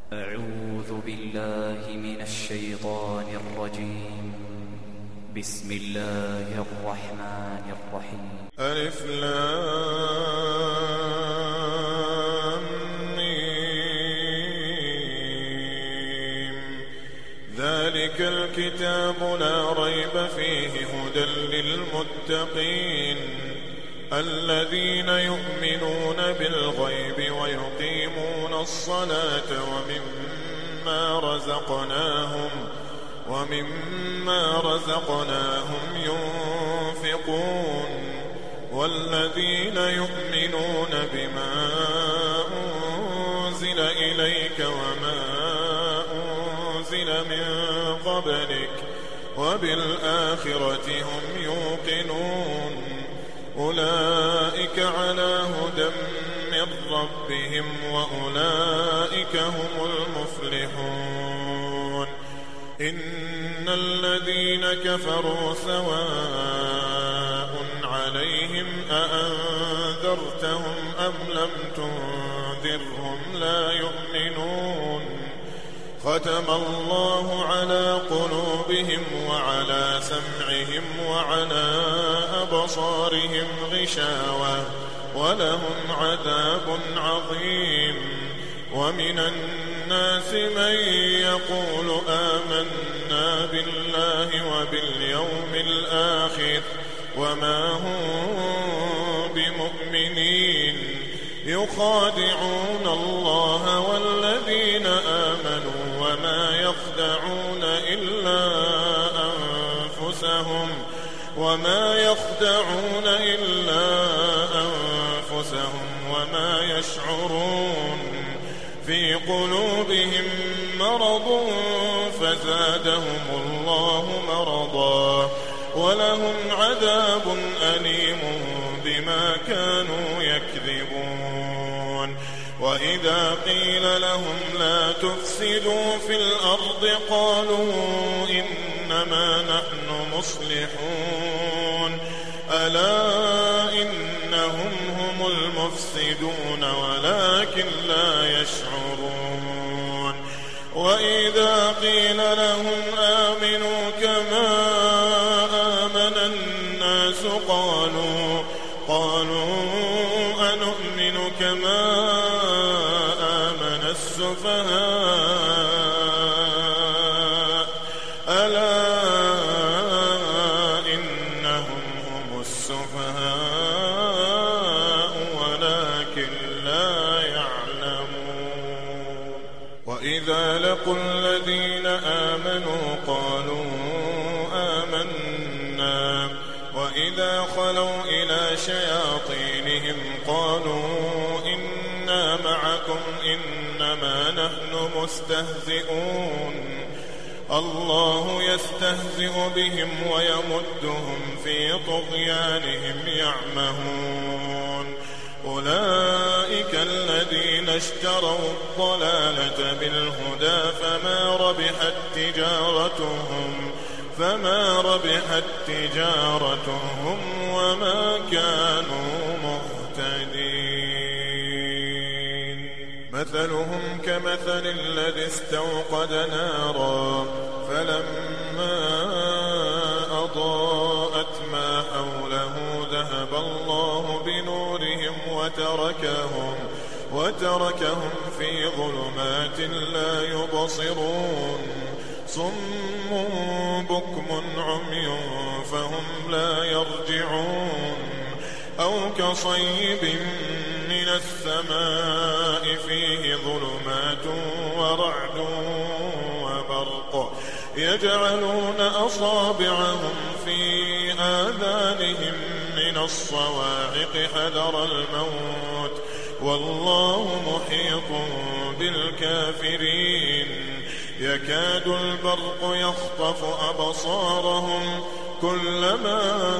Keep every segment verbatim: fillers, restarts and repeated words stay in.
أعوذ بالله من الشيطان الرجيم. بسم الله الرحمن الرحيم. ألف لام ميم. ذلك الكتاب لا ريب فيه هدى للمتقين الذين يؤمنون بالغيب ويقيمون الصلاة ومما رزقناهم ومما رزقناهم ينفقون والذين يؤمنون بما أنزل إليك وما أنزل من قبلك وبالآخرة هم يوقنون أولئك على هدى من ربهم وأولئك هم المفلحون. إن الذين كفروا سواء عليهم أأنذرتهم أم لم تنذرهم لا يؤمنون. ختم الله على قلوبهم وعلى سمعهم وعلى أبصارهم غشاوة ولهم عذاب عظيم. ومن الناس من يقول آمنا بالله وباليوم الآخر وما هم بمؤمنين يخادعون الله والذين آمنوا وما يخدعون إلا أنفسهم وما يخدعون إلا أنفسهم وما يشعرون. في قلوبهم مرض فزادهم الله مرضا ولهم عذاب أليم بما كانوا يكذبون. وإذا قيل لهم لا تفسدوا في الأرض قالوا إنما نحن مصلحون ألا إنهم هم المفسدون ولكن لا يشعرون. وإذا قيل لهم آمنوا كما آمن الناس قالوا قالوا أنؤمن كما آمن السفهاء ألا إنهم هم السفهاء ولكن لا يعلمون. وإذا لقوا الذين آمنوا قالوا آمنا وإذا خلوا إلى شياطينهم قالوا إنا معكم إنما نحن مستهزئون. الله يستهزئ بهم ويمدهم في طغيانهم يعمهون. أولئك الذين اشتروا الضلالة بالهدى فما ربحت تجارتهم فما ربحت تجارتهم وما كانوا مهتدين. مثلهم كمثل الذي استوقد نارا فلما أضاءت ما حوله ذهب الله بنورهم وتركهم وتركهم في ظلمات لا يبصرون. صم بكم عمي فهم لا يرجعون. أو كصيب من السماء فيه ظلمات ورعد وبرق يجعلون أصابعهم في آذانهم من الصواعق حذر الموت والله محيط بالكافرين. يكاد البرق يخطف أبصارهم كلما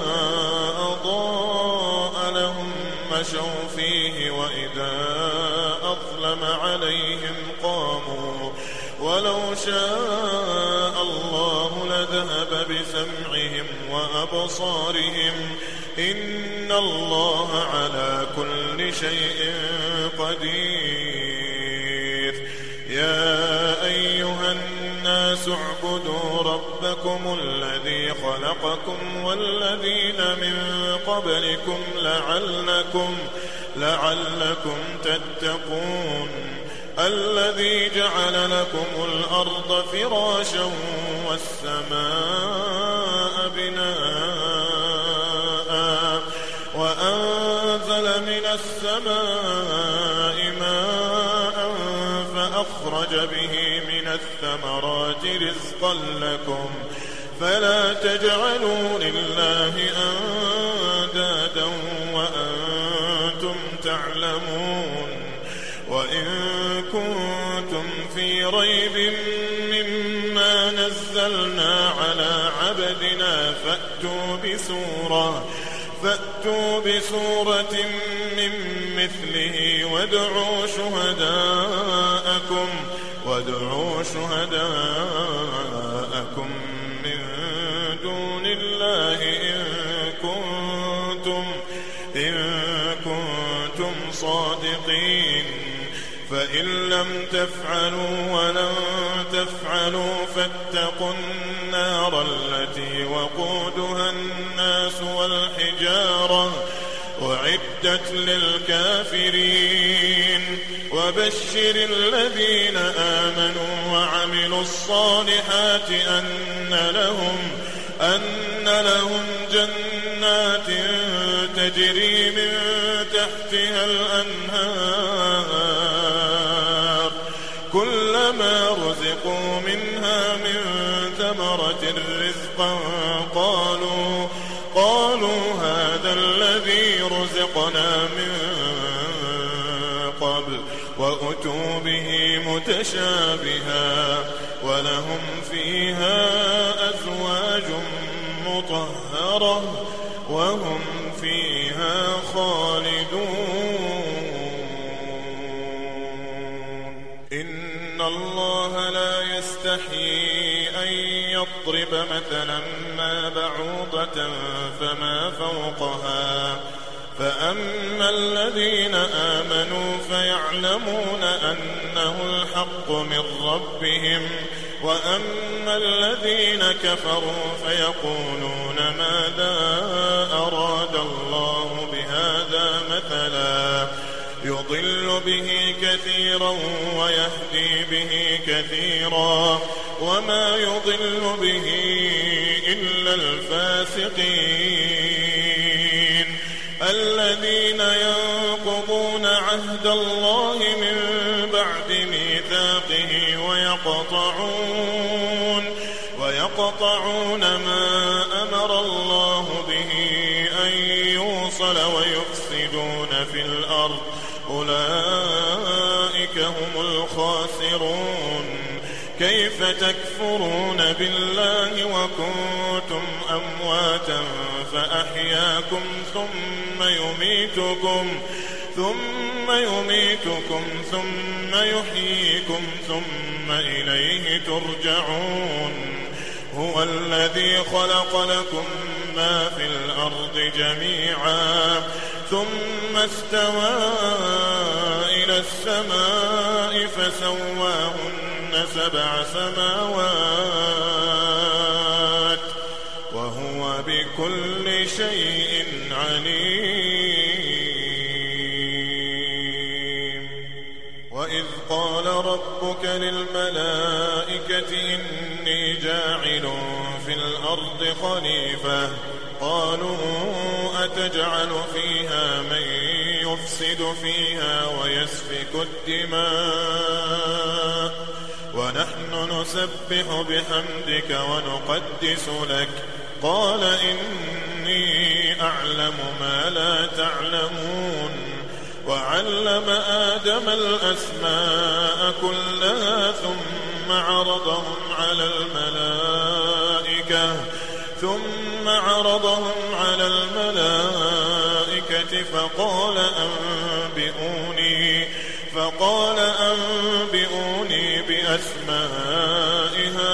أضاء لهم مشوا فيه وإذا أظلم عليهم قاموا ولو شاء الله لذهب بسمعهم وأبصارهم إن الله على كل شيء قدير. يا الناس اعبدوا ربكم الذي خلقكم والذين من قبلكم لعلكم, لعلكم تتقون الذي جعل لكم الأرض فراشا والسماء بناء وأنزل من السماء ماء فأخرج به من الثمرات رزقا لكم فلا تجعلوا لله أندادا وأنتم تعلمون وإن كنتم في ريب مما نزلنا على عبدنا فأتوا بسورة فأتوا بسورة من مثله وادعوا شهداءكم وادعوا شهداءكم من دون الله إن كنتم إن كنتم صادقين فإن لم تفعلوا ولن تفعلوا فاتقوا النار التي وقودها الناس والحجارة أعدت للكافرين وبشر الذين آمنوا وعملوا الصالحات أن لهم أن لهم جنات تجري من تحتها الأنهار كلما رزقوا منها من ثمرة رزقا قالوا قالوا هذا الذي رزقنا من قبل وأتوا به متشابها ولهم فيها أزواج مطهرة وهم فيها خالدون إن الله لا يستحيي أن يضرب مثلا ما بعوضة فما فوقها فأما الذين آمنوا فيعلمون أنه الحق من ربهم وأما الذين كفروا فيقولون ماذا أراد الله بهذا مثلا يضل به كثيرا ويهدي به كثيرا وما يضل به إلا الفاسقين الذين ينقضون عهد الله من بعد ميثاقه ويقطعون ويقطعون ما أمر الله به أن يوصل ويفسدون في الأرض أولئك هم الخاسرون كيف تكفرون بالله وكنتم أمواتا فأحياكم ثم يميتكم ثم يميتكم ثم يحييكم ثم إليه ترجعون هو الذي خلق لكم ما في الأرض جميعا ثم استوى إلى السماء فسواهن سبع سماوات وهو بكل شيء عليم وإذ قال ربك للملائكة إني جاعل في الأرض خليفة قالوا أتجعل فيها من يفسد فيها ويسفك الدماء ونحن نسبح بحمدك ونقدس لك قال إني أعلم ما لا تعلمون وعلم آدم الأسماء كلها ثم عرضهم على الملائكة ثم عرضهم على الملائكة فقال أنبئوني فقال أنبئوني بأسماء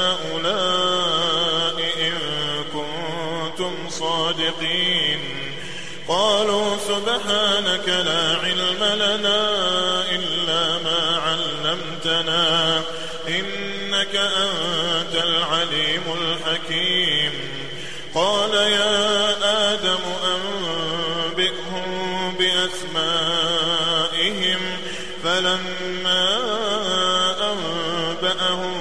هؤلاء إن كنتم صادقين قالوا سبحانك لا علم لنا إلا ما علمتنا إنك إنك أنت العليم الحكيم. قال يا آدم أنبئهم بأسمائهم فلما أنبأهم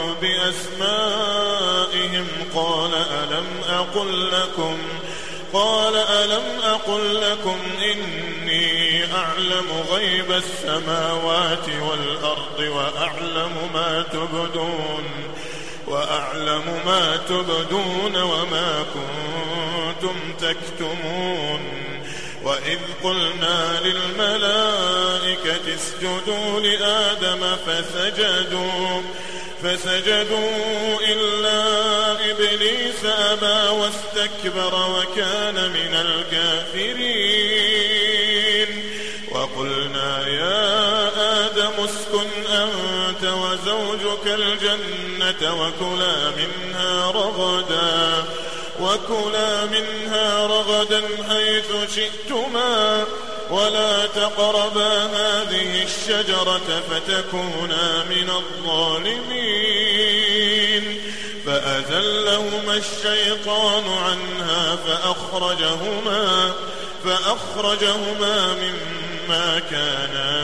بأسمائهم قال ألم أقل لكم قال ألم أقل لكم إني أعلم غيب السماوات والأرض وأعلم ما تبدون وأعلم ما تبدون وما كنتم تكتمون. وإذ قلنا للملائكة اسجدوا لآدم فسجدوا فسجدوا إلا إبليس أبى واستكبر وكان من الكافرين. وقلنا يا آدم اسكن أنت وزوجك الجنة وكلا منها رغدا وكلا منها رغدا حيث شئتما ولا تقربا هذه الشجرة فتكونا من الظالمين. فأزلهما الشيطان عنها فأخرجهما فأخرجهما مما كانا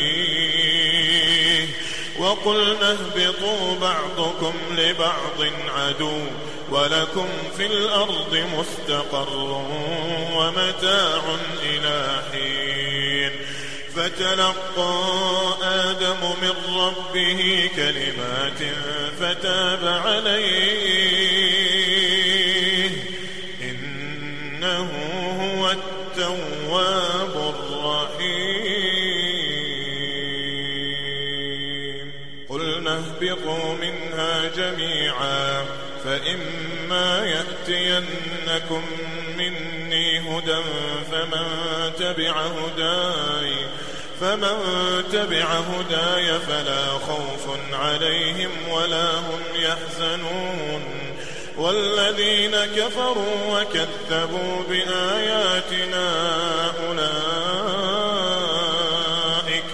فيه. وقلنا اهبطوا بعضكم لبعض عدو ولكم في الأرض مستقر ومتاع إلى حين. فتلقى آدم من ربه كلمات فتاب عليه إنه هو التواب الرحيم. قلنا اهبطوا منها جميعا فإما يأتينكم مني هدى فمن تبع هداي فمن تبع هداي فلا خوف عليهم ولا هم يحزنون. والذين كفروا وكذبوا بآياتنا أولئك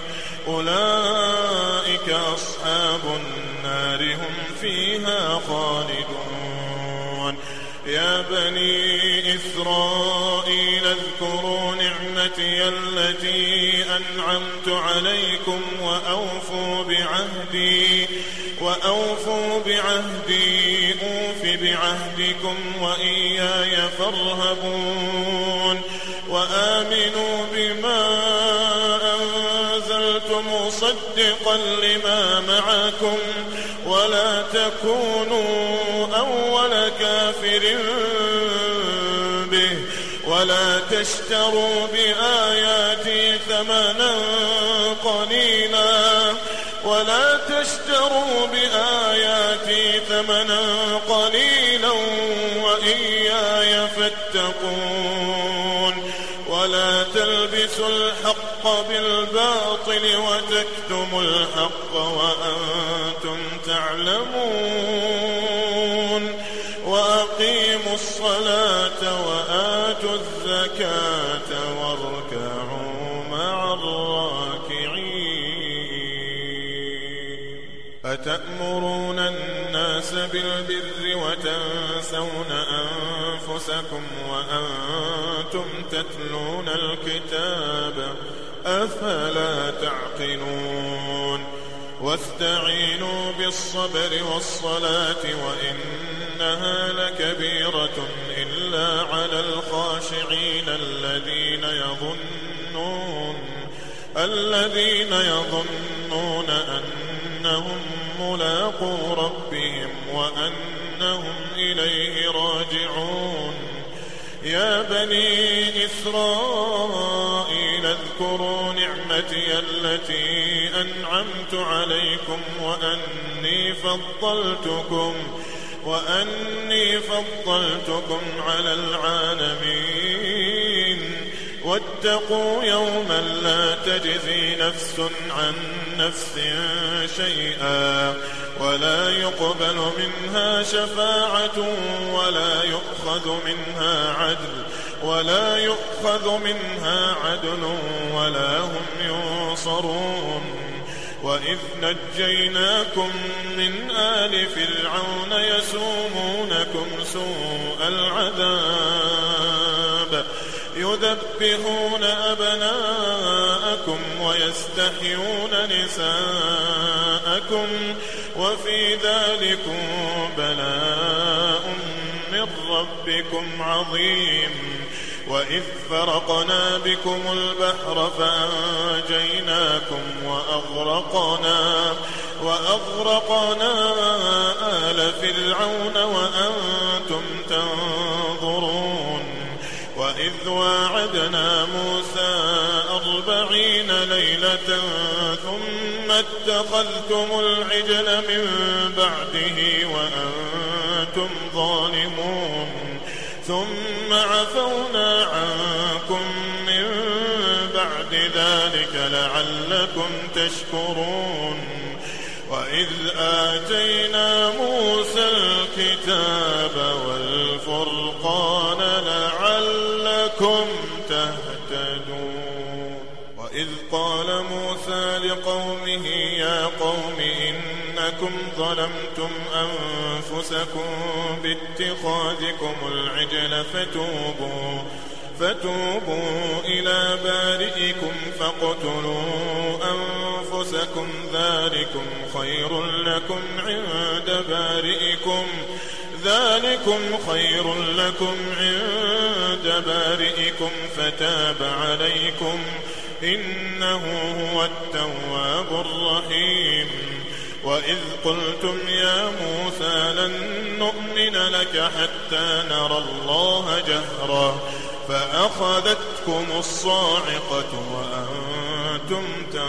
أولئك أصحاب النار هم فيها خالدون. يا بني إسرائيل اذكروا نعمتي التي أنعمت عليكم وأوفوا بعهدي وأوفوا بعهدي أوف بعهدكم وإياي فارهبون. وآمنوا بما أنزلت مصدقا لما معكم ولا تكونوا أول كافر به ولا تشتروا بآياتي ثمنا قليلا ولا تشتروا بآياتي ثمنا قليلا وإياي فاتقون. ولا تلبسوا الحق بالباطل وتكتموا الحق وأنتم تعلمون. وأقيموا الصلاة وآتوا الزكاة واركعوا مع الراكعين. أتأمرون الناس بالبر وتنسون أنفسكم وأنتم تتلون الكتاب أفلا تعقلون. واستعينوا بالصبر والصلاة وإنها لكبيرة إلا على الخاشعين الذين يظنون الذين يظنون أنهم ملاقو ربهم وأنهم إليه راجعون. يا بني إسرائيل اذكروا نعمتي التي أنعمت عليكم وأني فضلتكم وأني فضلتكم على العالمين. واتقوا يوما لا تجزي نفس عن نفس شيئا ولا يقبل منها شفاعة ولا يؤخذ منها عدل ولا يؤخذ منها عدل ولا هم ينصرون. وإذ نجيناكم من آل فرعون يسومونكم سوء العذاب يذبحون أبناءكم ويستحيون نساءكم وفي ذلكم بلاء من ربكم عظيم. وإذ فرقنا بكم البحر فأنجيناكم وأغرقنا, وأغرقنا آل فرعون وأنتم تنظرون. وإذ واعدنا موسى أربعين ليلة ثم اتخذتم العجل من بعده وأنتم ظالمون ثم عفونا عنكم من بعد ذلك لعلكم تشكرون. وإذ آتينا موسى الكتاب والفرقان لعلكم تهتدون. وإذ قال موسى لقومه يا قوم إنكم ظلمتم أنفسكم باتخاذكم العجل فتوبوا فتوبوا إلى بارئكم فاقتلوا أنفسكم ذلكم خير لكم عند بارئكم ذلكم خير لكم عند بارئكم فتاب عليكم إنه هو التواب الرحيم. وإذ قلتم يا موسى لن نؤمن لك حتى نرى الله جهرا فأخذتكم الصاعقة وأنتم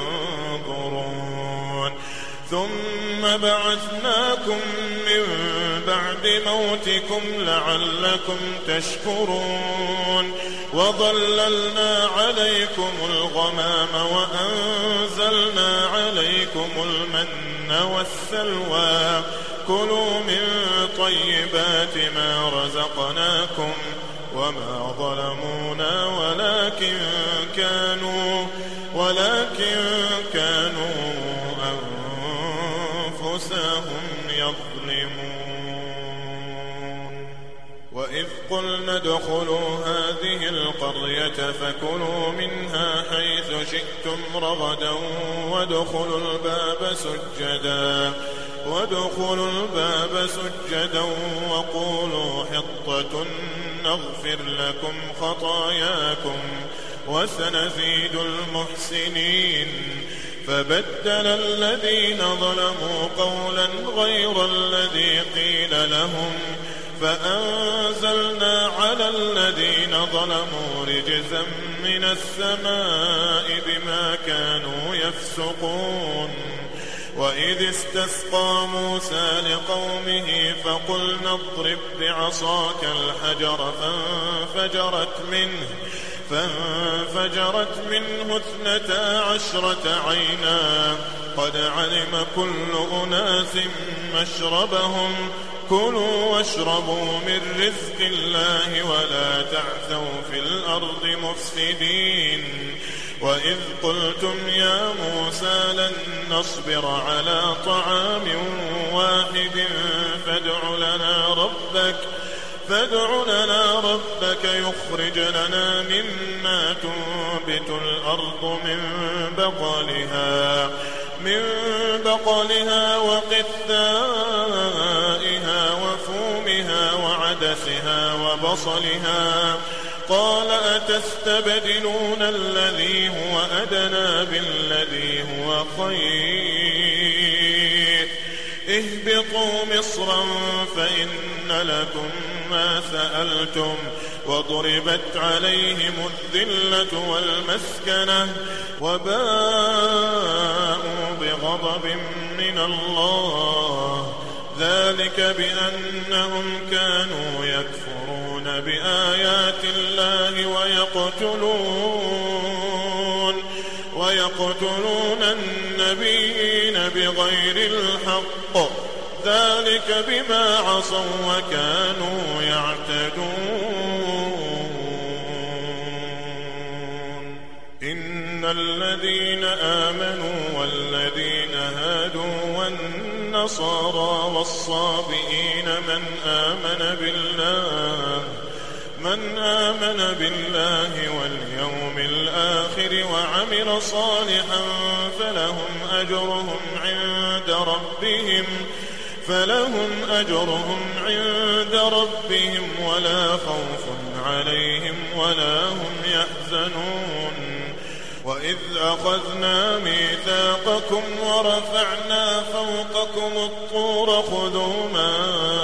تنظرون ثم بعثناكم من بعد موتكم لعلكم تشكرون. وظللنا عليكم الغمام وأنزلنا عليكم المن والسلوى كلوا من طيبات ما رزقناكم وما ظلمونا ولكن كانوا ولكن كانوا أنفسهم يظلمون. وإذ قلنا ادخلوا هذه القرية فكلوا منها حيث شئتم رغدا وادخلوا الباب سجدا وادخلوا الباب سجدا وقولوا حطة نغفر لكم خطاياكم وسنزيد المحسنين. فبدل الذين ظلموا قولا غير الذي قيل لهم فأنزلنا على الذين ظلموا رجزا من السماء بما كانوا يفسقون. وإذ استسقى موسى لقومه فقلنا اضرب بعصاك الحجر فانفجرت منه فانفجرت منه اثنتا عشرة عينا قد علم كل أناس مشربهم كلوا واشربوا من رزق الله ولا تعثوا في الأرض مفسدين. وإذ قلتم يا موسى لن نصبر على طعام واحد فادع لنا ربك فادع لنا ربك يخرج لنا مما تنبت الأرض من بقلها من بقلها وقثائها وفومها وعدسها وبصلها قال أتستبدلون الذي هو أدنى بالذي هو خير اهبطوا مصرا فإن لكم ما سألتم وضربت عليهم الذلة والمسكنة وباءوا بغضب من الله ذلك بأنهم كانوا يكفرون بآيات الله ويقتلون ويقتلون النبيين بغير الحق ذلك بما عصوا وكانوا يعتدون. إن الذين آمنوا والذين والنصارى والصابئين من آمن بالله من آمن بالله واليوم الآخر وعمل صالحا فلهم أجرهم عند ربهم فلهم أجرهم عند ربهم ولا خوف عليهم ولا هم يحزنون. وإذ أخذنا ميثاقكم ورفعنا فوقكم الطور خذوا ما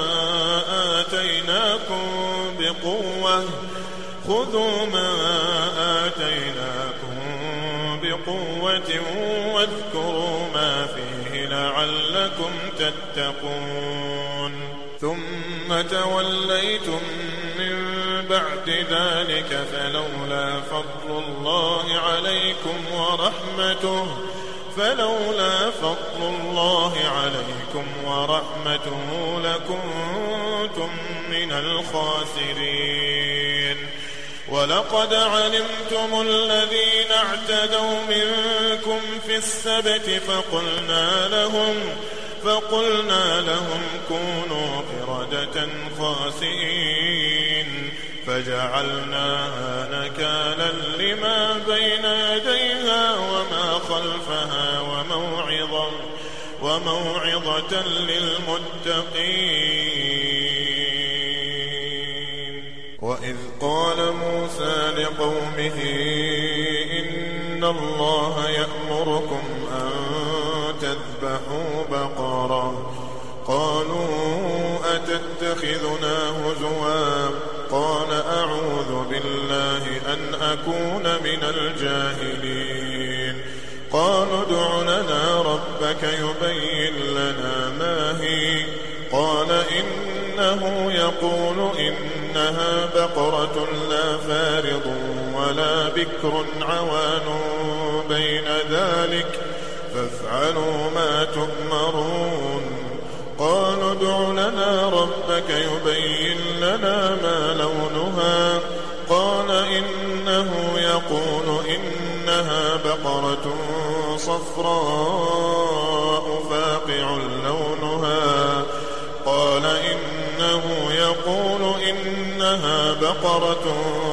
آتيناكم بقوة خذوا ما آتيناكم بقوة واذكروا ما فيه لعلكم تتقون. ثم توليتم من بعد ذلك فلولا فضل الله عليكم ورحمته فلولا فضل الله عليكم ورحمته لكنتم من الخاسرين. ولقد علمتم الذين اعتدوا منكم في السبت فقلنا لهم فقلنا لهم كونوا قردة خاسئين فجعلناها نكالا لما بين يديها وما خلفها وموعظة وموعظة للمتقين. وإذ قال موسى لقومه إن الله يأمركم أن تذبحوا بقرة قالوا أتتخذنا هزوا قال أعوذ بالله أن أكون من الجاهلين. قالوا ادع لنا ربك يبين لنا ما هي قال إنه يقول إنها بقرة لا فارض ولا بكر عوان بين ذلك فافعلوا ما تؤمرون. قالوا ادع لنا ربك يبين لنا ما لونها قال إنه يقول إنها بقرة صفراء فاقع لونها قال إنه يقول إنها بقرة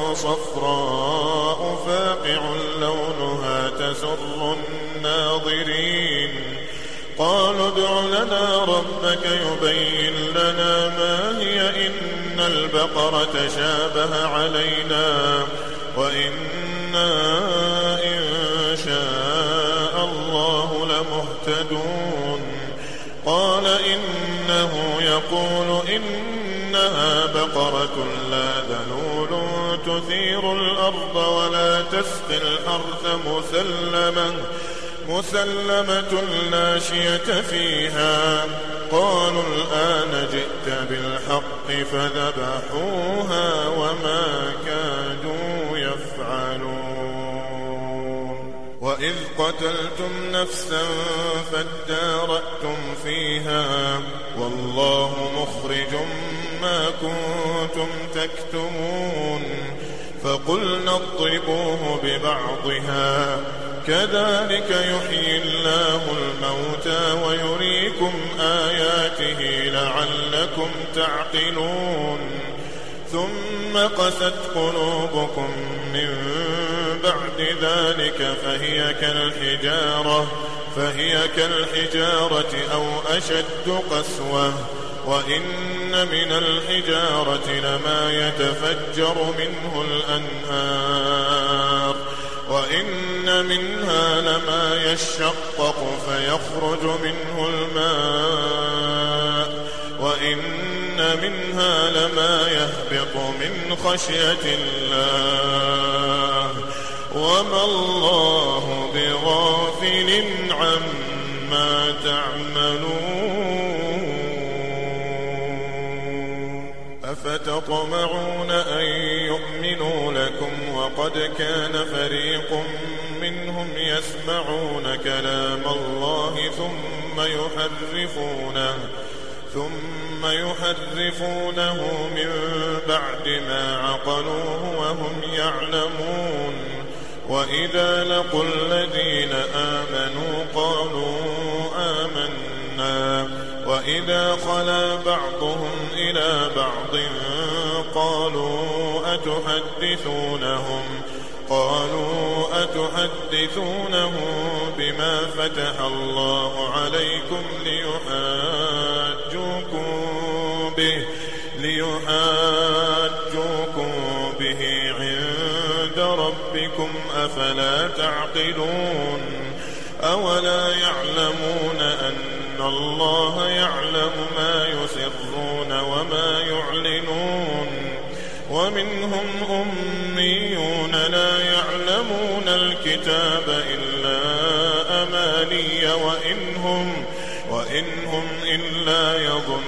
صفراء فاقع لونها تسر الناظرين. قالوا ادع لنا ربك يبين لنا ما هي إن البقرة شابه علينا وإنا إن شاء الله لمهتدون. قال إنه يقول إنها بقرة لا ذلول تثير الأرض ولا تسقي الحرث مسلمة مسلمة لا شية فيها. قالوا الآن جئت بالحق فذبحوها وما كادوا يفعلون. وإذ قتلتم نفسا فادارأتم فيها والله مخرج ما كنتم تكتمون. فقلنا اضربوه ببعضها كذلك يحيي الله الموتى ويريكم آياته لعلكم تعقلون. ثم قست قلوبكم من بعد ذلك فهي كالحجارة فهي كالحجارة أو أشد قسوة. وإن من الحجارة لما يتفجر منه الأنهار وإن منها لما يشقق فيخرج منه الماء وإن منها لما يهبط من خشية الله وما الله بغافل عما تعملون. أفتطمعون أن يؤمنوا لكم وقد كان فريق منهم يسمعون كلام الله ثم يحرفونه ثم يحرفونه من بعد ما عقلوه وهم يعلمون. وإذا لقوا الذين آمنوا قالوا آمنا حسنا وإذا خلا بعضهم إلى بعض قالوا أتحدثونهم قالوا أتحدثونهم بما فتح الله عليكم ليحاجوكم به ليحاجوكم به عند ربكم أفلا تعقلون أولا يعلمون أن الله يعلم ما يسرون وما يعلنون ومنهم أميون لا يعلمون الكتاب إلا أماني وإنهم, وإنهم إلا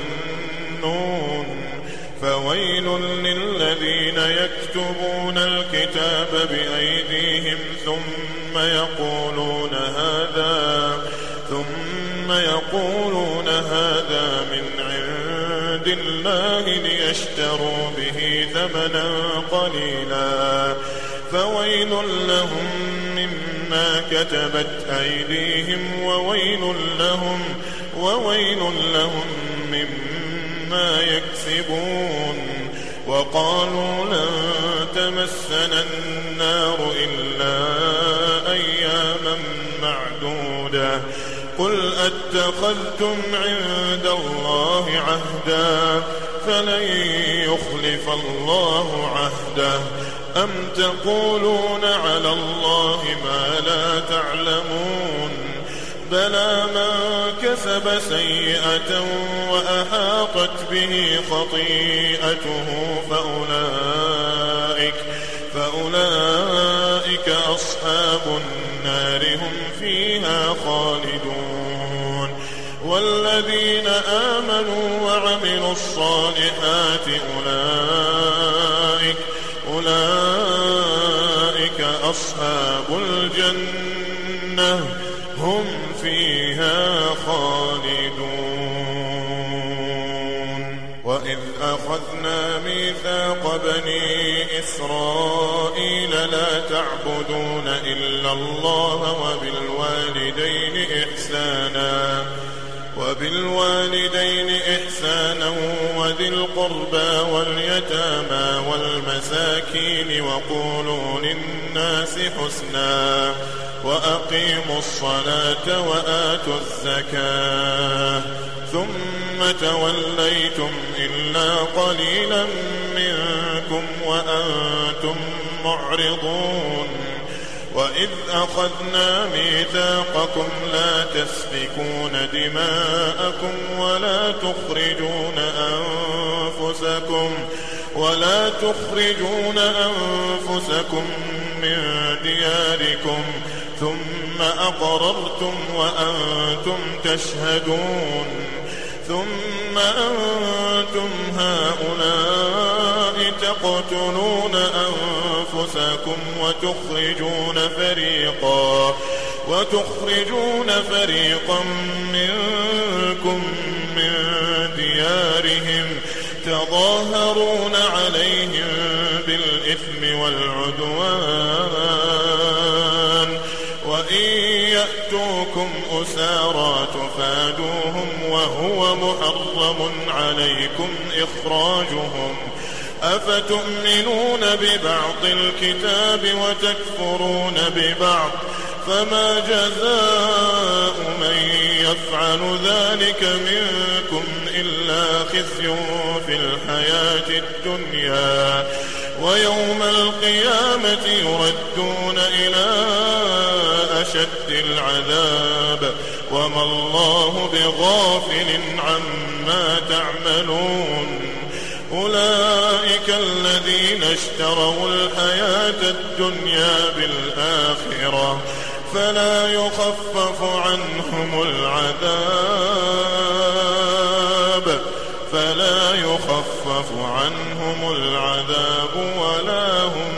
يظنون فويل للذين يكتبون الكتاب بأيديهم ثم يقولون هذا ثم يقولون هذا من عند الله ليشتروا به ثمنا قليلا فويل لهم مما كتبت أيديهم وويل لهم وويل لهم مما يكسبون وقالوا لن تمسنا النار إلا أياما معدودة قل أتخذتم عند الله عهدا فلن يخلف الله عهده أم تقولون على الله ما لا تعلمون بلى من كسب سيئة وأحاطت به خطيئته فأولئك, فأولئك أصحاب النار هم فيها خالدون والذين آمنوا وعملوا الصالحات أولئك, أولئك أصحاب الجنة هم فيها خالدون وإذ أخذنا ميثاق بني إسرائيل لا تعبدون إلا الله وبالوالدين إحسانا وبالوالدين إحسانا وذي القربى واليتامى والمساكين وقولوا للناس حسنا وأقيموا الصلاة وآتوا الزكاة ثم توليتم إلا قليلا منكم وأنتم معرضون وإذ أخذنا ميثاقكم لا تسفكون دماءكم ولا تخرجون أنفسكم ولا تخرجون أنفسكم من دياركم ثم أقررتم وأنتم تشهدون ثم أنتم هؤلاء تقتلون أنفسكم وتخرجون فريقا وتخرجون فريقا منكم من ديارهم تظاهرون عليهم بالإثم والعدوان وإن يأتوكم أسارى تفادوهم وهو محرم عليكم إخراجهم أفتؤمنون ببعض الكتاب وتكفرون ببعض فما جزاء من يفعل ذلك منكم إلا خزي في الحياة الدنيا ويوم القيامة يردون إلى أشد العذاب وما الله بغافل عما تعملون أولئك الذين اشتروا الحياة الدنيا بالآخرة فلا يخفف عنهم العذاب فلا يخفف عنهم العذاب ولا هم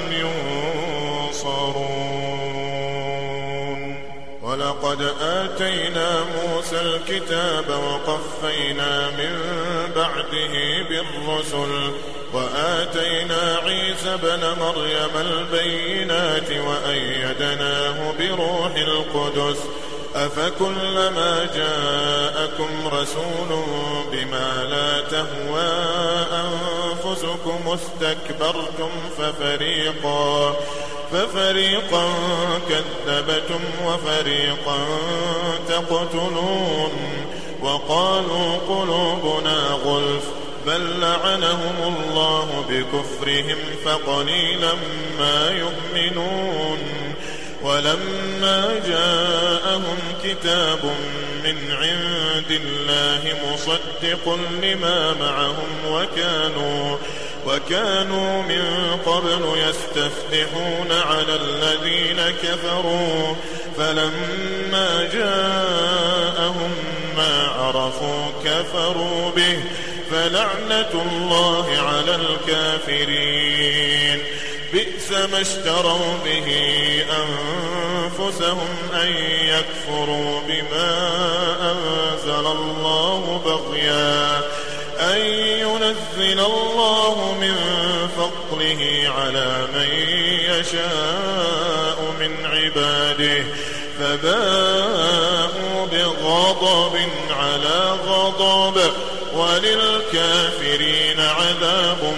ينصرون ولقد آتينا موسى الكتاب وقفينا من بعده بالرسل وآتينا عيسى ابن مريم البينات وأيدناه بروح القدس أفكلما جاءكم رسول بما لا تهوى أنفسكم استكبرتم ففريقا ففريقا كذبتم وفريقا تقتلون وقالوا قلوبنا غلف بل لعنهم الله بكفرهم فقليلا ما يؤمنون ولما جاءهم كتاب من عند الله مصدق لما معهم وكانوا وكانوا من قبل يستفتحون على الذين كفروا فلما جاءهم ما عرفوا كفروا به فلعنة الله على الكافرين بئس ما اشتروا به أنفسهم أن يكفروا بما أنزل الله بغيا أن ينزل الله من فضله على من يشاء من عباده فباءوا بغضب على غضب وللكافرين عذاب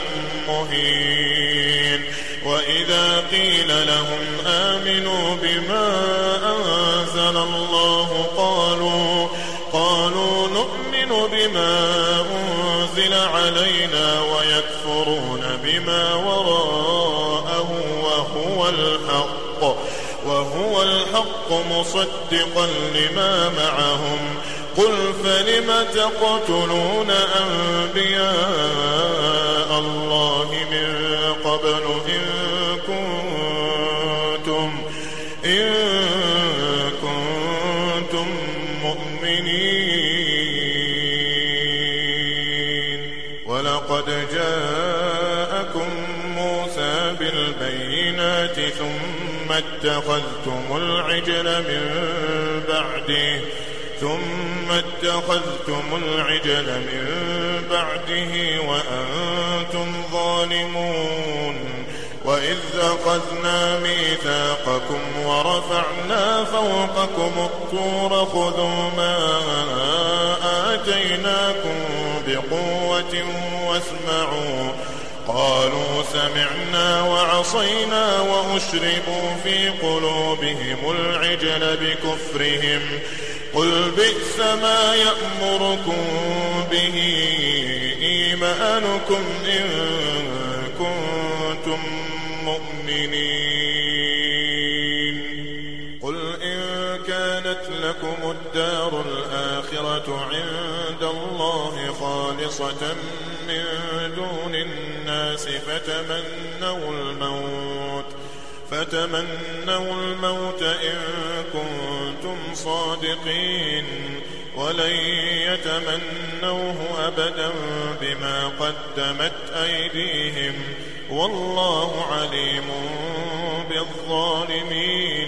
مهين وإذا قيل لهم آمنوا بما أنزل الله قالوا قالوا نؤمن بما أنزل علينا ويكفرون بما وراءه وهو الحق وهو الحق مصدقا لما معهم قل فلم تقتلون أنبياء الله من قبل إن كنتم إن كنتم مؤمنين ولقد جاءكم موسى بالبينات ثم اتخذتم العجل من بعده ثم اتخذتم العجل من بعده وأنتم ظالمون وإذ أخذنا ميثاقكم ورفعنا فوقكم الطور خذوا ما آتيناكم بقوة واسمعوا قالوا سمعنا وعصينا وأشربوا في قلوبهم العجل بكفرهم قل بئس ما يأمركم به إيمانكم إن كنتم مؤمنين قل إن كانت لكم الدار الآخرة عند الله خالصة من دون الناس فتمنوا الموت فتمنوا الموت إن كنتم صادقين ولن يتمنوه أبدا بما قدمت أيديهم والله عليم بالظالمين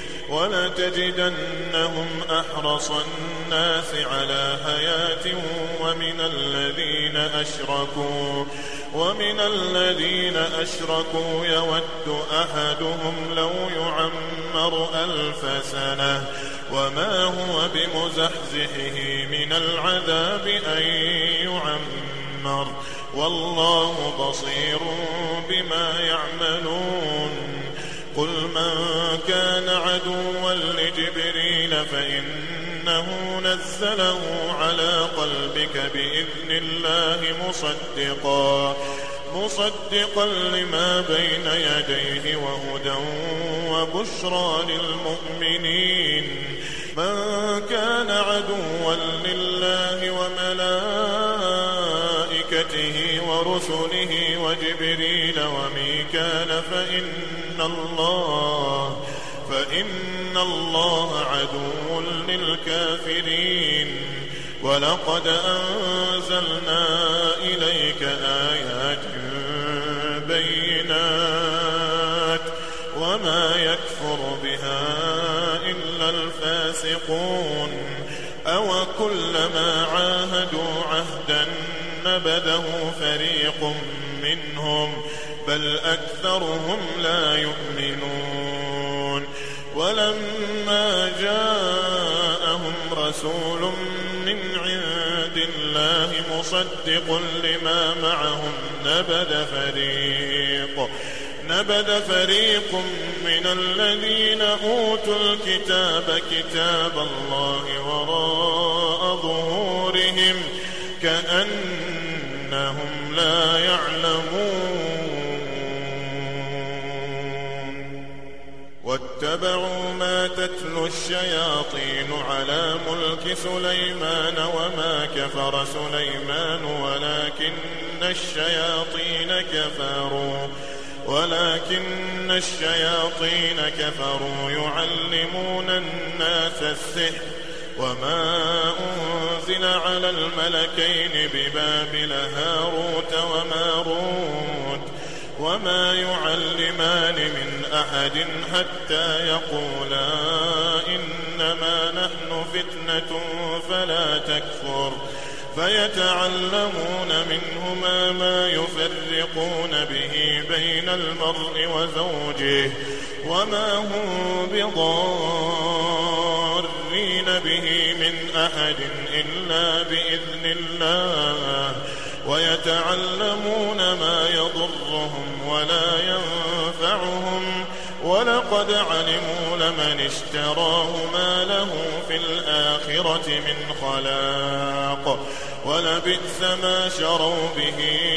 ولتجدنهم أحرص الناس على حياة ومن الذين أشركوا ومن الذين أشركوا يود أحدهم لو يعمر ألف سنة وما هو بمزحزحه من العذاب أن يعمر والله بصير بما يعملون قل من كان عدوا لجبريل فإنه نزله على قلبك بإذن الله مصدقا مصدقا لما بين يديه وهدى وبشرى للمؤمنين من كان عدوا لله وملائكته ورسله وجبريل وميكال فإن الله فإن الله عدو للكافرين ولقد أنزلنا إليك آيات بينات وما يكفر بها إلا الفاسقون أو كلما عاهدوا عهدا نبذه فريق منهم بل أكثرهم لا يؤمنون ولما جاء رسول من عند الله مصدق لما معهم نبذ فريق نبذ فريق من الذين أوتوا الكتاب كتاب الله وراء ظهورهم كأنهم لا يعلمون واتبعوا ما تتلو الشياطين على ملك سليمان وما كفر سليمان ولكن الشياطين كفروا ولكن الشياطين كفروا يعلمون الناس السحر وما أنزل على الملكين ببابل هاروت وماروت وما يعلمان من أحد حتى يقولا إنما نحن فتنة فلا تكفر فيتعلمون منهما ما يفرقون به بين المرء وزوجه وما هم بضارين به من أحد إلا بإذن الله ويتعلمون ما يضرهم ولا ينفعهم ولقد علموا لمن اشتراه ما له في الآخرة من خلاق ولبئس ما شروا به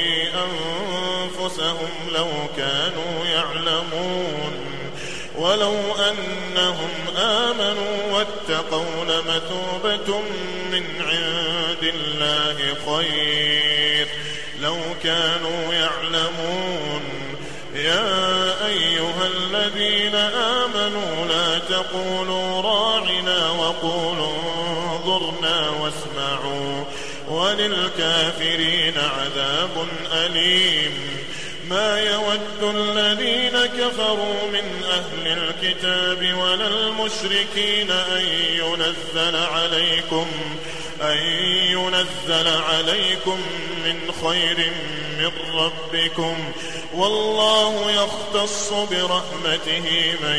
أنفسهم لو كانوا يعلمون ولو أنهم آمنوا واتقوا لمثوبة من عند الله خير لو كانوا يعلمون يا أيها الذين آمنوا لا تقولوا راعنا وقولوا انظرنا واسمعوا وللكافرين عذاب أليم ما يود الذين كفروا من أهل الكتاب ولا المشركين أن ينزل عليكم أن ينزل عليكم من خير من ربكم والله يختص برحمته من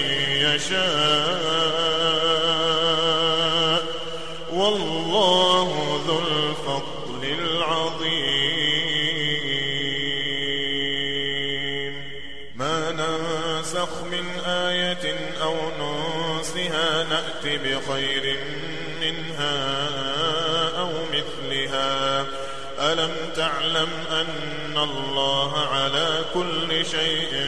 يشاء والله ذو الفضل العظيم ما ننسخ من آية أو ننسها نأت بخير منها أو مثلها ألم تعلم أن الله على كل شيء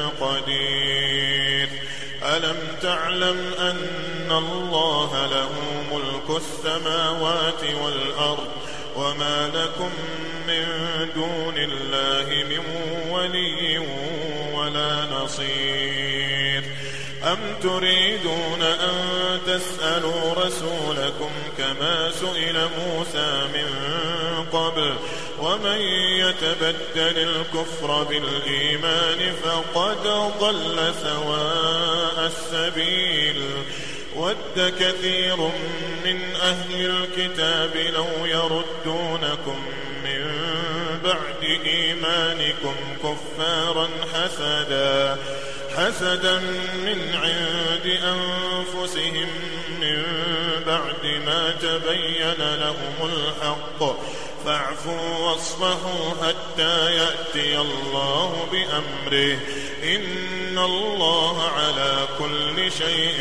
قدير ألم تعلم أن الله له ملك السماوات والأرض وما لكم من دون الله من ولي ولا نصير أم تريدون أن تسألوا رسولكم كما سئل موسى من قبل ومن يتبدل الكفر بالإيمان فقد ضل سواء السبيل ود كثير من أهل الكتاب لو يردونكم من بعد إيمانكم كفارا حسدا حسدا من عند أنفسهم من بعد ما تبين لهم الحق فاعفوا واصفحوا حتى يأتي الله بأمره إن الله على كل شيء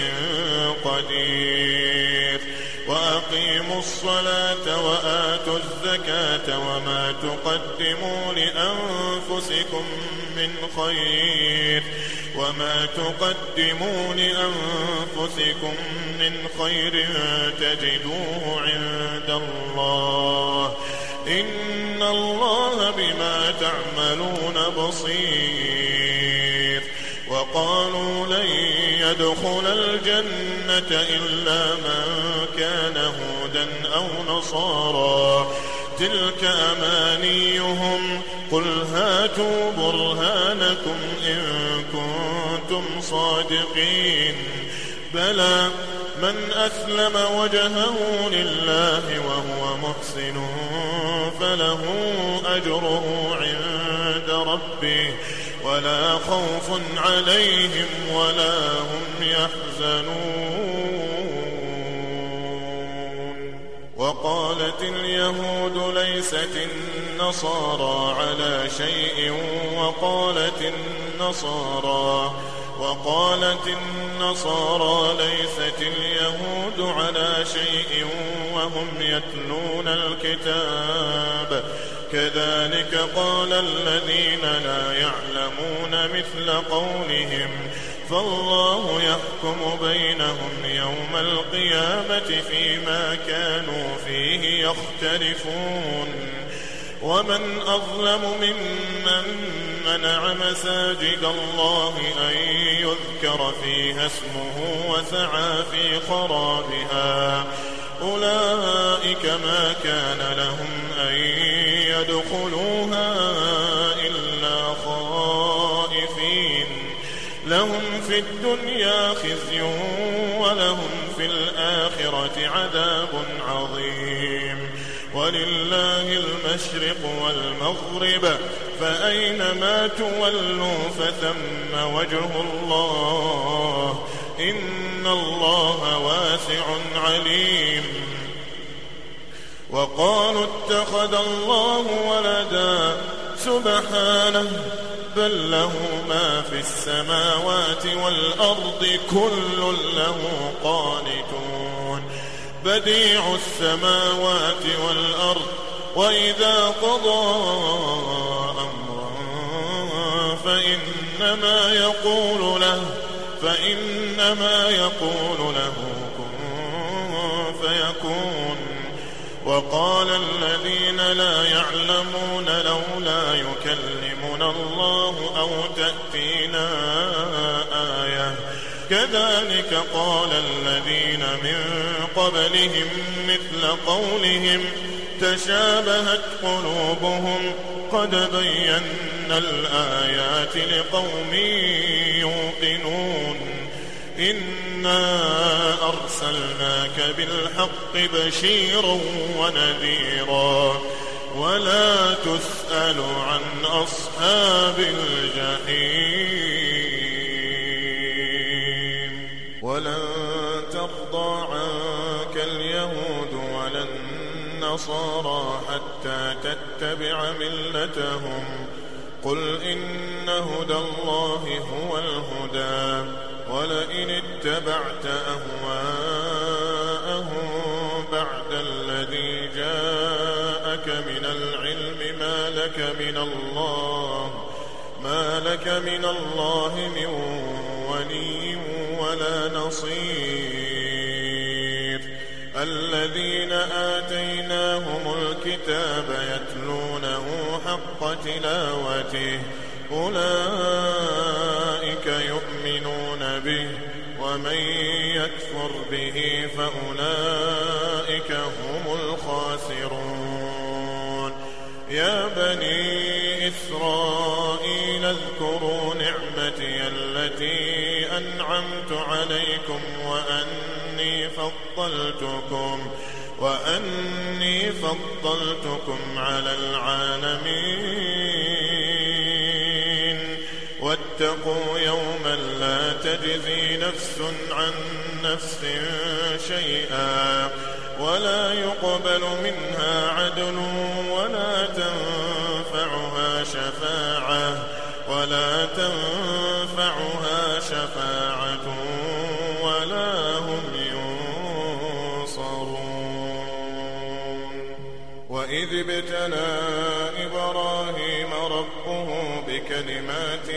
قدير وأقيموا الصلاة وآتوا الزكاة وما تقدموا لأنفسكم من خير وما تقدموا لأنفسكم من خير تجدوه عند الله إن الله بما تعملون بصير وقالوا لن يدخل الجنة إلا من كان هودا أو نصارى تلك أمانيهم قل هاتوا برهانكم إن كنتم صادقين بلى من أسلم وجهه لله وهو محسن فله أجره عند ربه ولا خوف عليهم ولا هم يحزنون وقالت اليهود ليست النصارى على شيء وقالت النصارى وقالت النصارى ليست اليهود على شيء وهم يتلون الكتاب كذلك قال الذين لا يعلمون مثل قولهم فالله يحكم بينهم يوم القيامة فيما كانوا فيه يختلفون ومن أظلم ممن منع مساجد الله أن يذكر فيها اسمه وسعى في خرابها أولئك ما كان لهم أن يدخلوها إلا خائفين لهم في الدنيا خزي ولهم في الآخرة عذاب عظيم ولله المشرق والمغرب فأينما تولوا فثم وجه الله إن الله واسع عليم وقالوا اتخذ الله ولدا سبحانه بل له ما في السماوات والأرض كل له قانتون بديع السماوات والأرض وإذا قضى أمرا فإنما يقول له فإنما يقول له كن فيكون وقال الذين لا يعلمون لولا يكلمنا الله أو تأتينا آية كذلك قال الذين من قبلهم مثل قولهم تشابهت قلوبهم قد بينا الآيات لقوم يوقنون إنا أرسلناك بالحق بشيرا ونذيرا ولا تسأل عن أصحاب الجحيم ولن ترضى عنك اليهود ولا النصارى حتى تتبع ملتهم قل إن هدى الله هو الهدى ولئن اتبعت أهواءهم بعد الذي جاءك من العلم ما لك من الله ما لك من الله من ولي ولا نصير الذين آتيناهم الكتاب يتلونه حق تلاوته أولئك يؤمنون به ومن يكفر به فأولئك هم الخاسرون يا بني إسرائيل اذكروا نعمتي التي أنعمت عليكم وأني فضلتكم وأني فضلتكم على العالمين واتقوا يوما لا تجزي نفس عن نفس شيئا ولا يقبل منها عدل ولا تنفعها شفاعة ولا تنفعها شفاعة ولا هم ينصرون وإذ ابتلى إبراهيم ربه بكلمات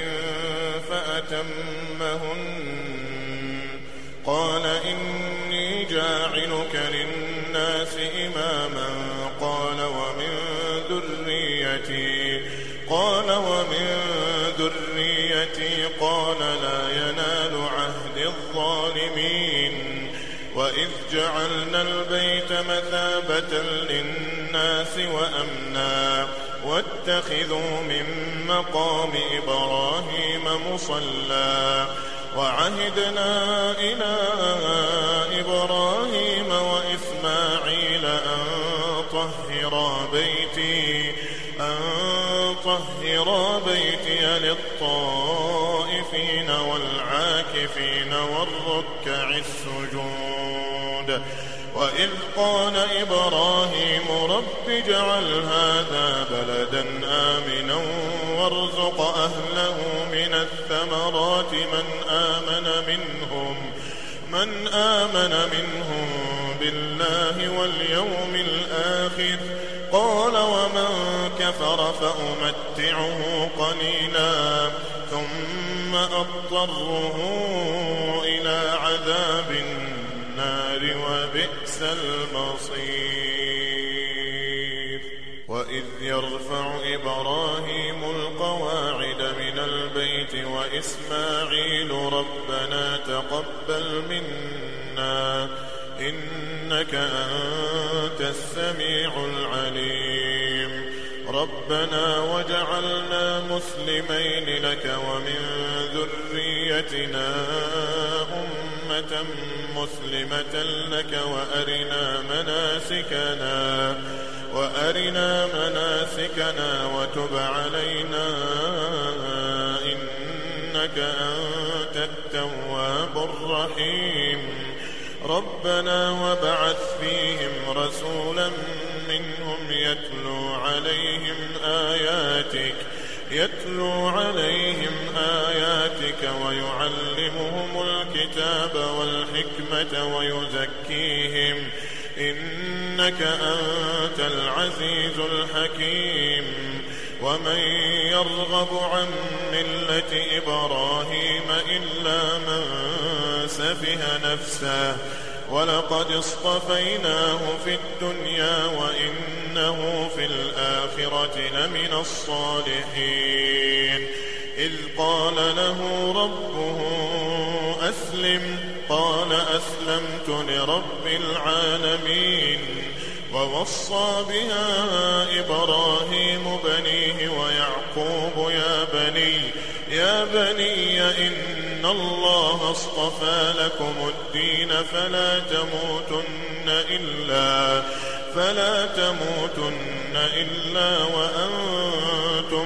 فأتمهن قال إني جاعلك للناس إماما قال ومن ذريتي قال ومن ذريتي قال لا ينال عهد الظالمين وإذ جعلنا البيت مثابة للناس وأمنا واتخذوا من مقام إبراهيم مصلى وعهدنا إلى إبراهيم وإسماعيل أن طهرا بيتي أن طهرا بيتي للطائفين والعاكفين والركع السجود وإذ قال إبراهيم رب اجعل هذا بلدا آمنا وارزق أهله من الثمرات من آمن منهم من آمن منهم بالله واليوم الآخر قال ومن كفر فأمتعه قليلا ثم أضطره إلى عذاب النار وبئس المصير. وإذ يرفع إبراهيم القواعد من البيت وإسماعيل ربنا تقبل منا إنك أنت السميع العليم ربنا وجعلنا مسلمين لك ومن ذريتنا أمة مسلمة لك وأرنا مناسكنا وأرنا مناسكنا وتب علينا إنك أنت التواب الرحيم ربنا وبعث فيهم رسولا منهم يتلو عليهم آياتك يتلو عليهم آياتك ويعلمهم الكتاب والحكمة ويزكيهم إنك أنت العزيز الحكيم ومن يرغب عن ملة إبراهيم إلا من سفه نفسه ولقد اصطفيناه في الدنيا وإنه في الآخرة لمن الصالحين إذ قال له ربه أسلم قال أسلمت لرب العالمين ووصى بها إبراهيم بنيه ويعقوب يا بني يا بني إن الله اصطفى لكم الدين فلا تموتن إلا فلا تموتن إلا وأنتم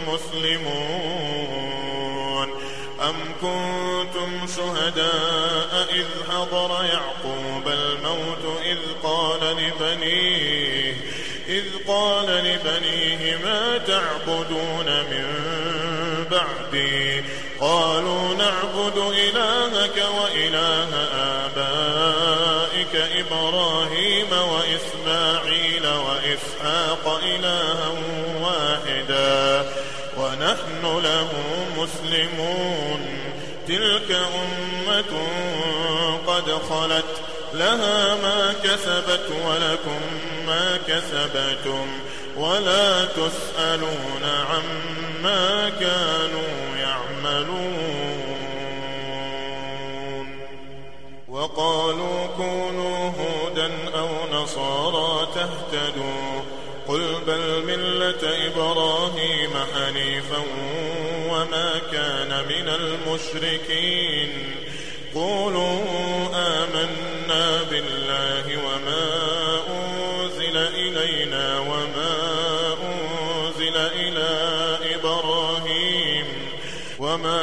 مسلمون أم كنتم شهداء إذ حضر يعقوب الموت إذ قال لبنيه إذ قال لبنيه ما تعبدون من بعدي قالوا نعبد إلهك وإله آبائك إبراهيم وإسماعيل وإسحاق إلها واحدا ونحن له مسلمون تلك أمة قد خلت لها ما كسبت ولكم ما كسبتم ولا تسألون عما كانوا يعملون وقالوا كونوا هودا أو نصارى تهتدوا قل بل ملة إبراهيم حنيفا وما كان من المشركين قولوا آمنا بالله وما أنزل إلينا وما أنزل إلى إبراهيم وما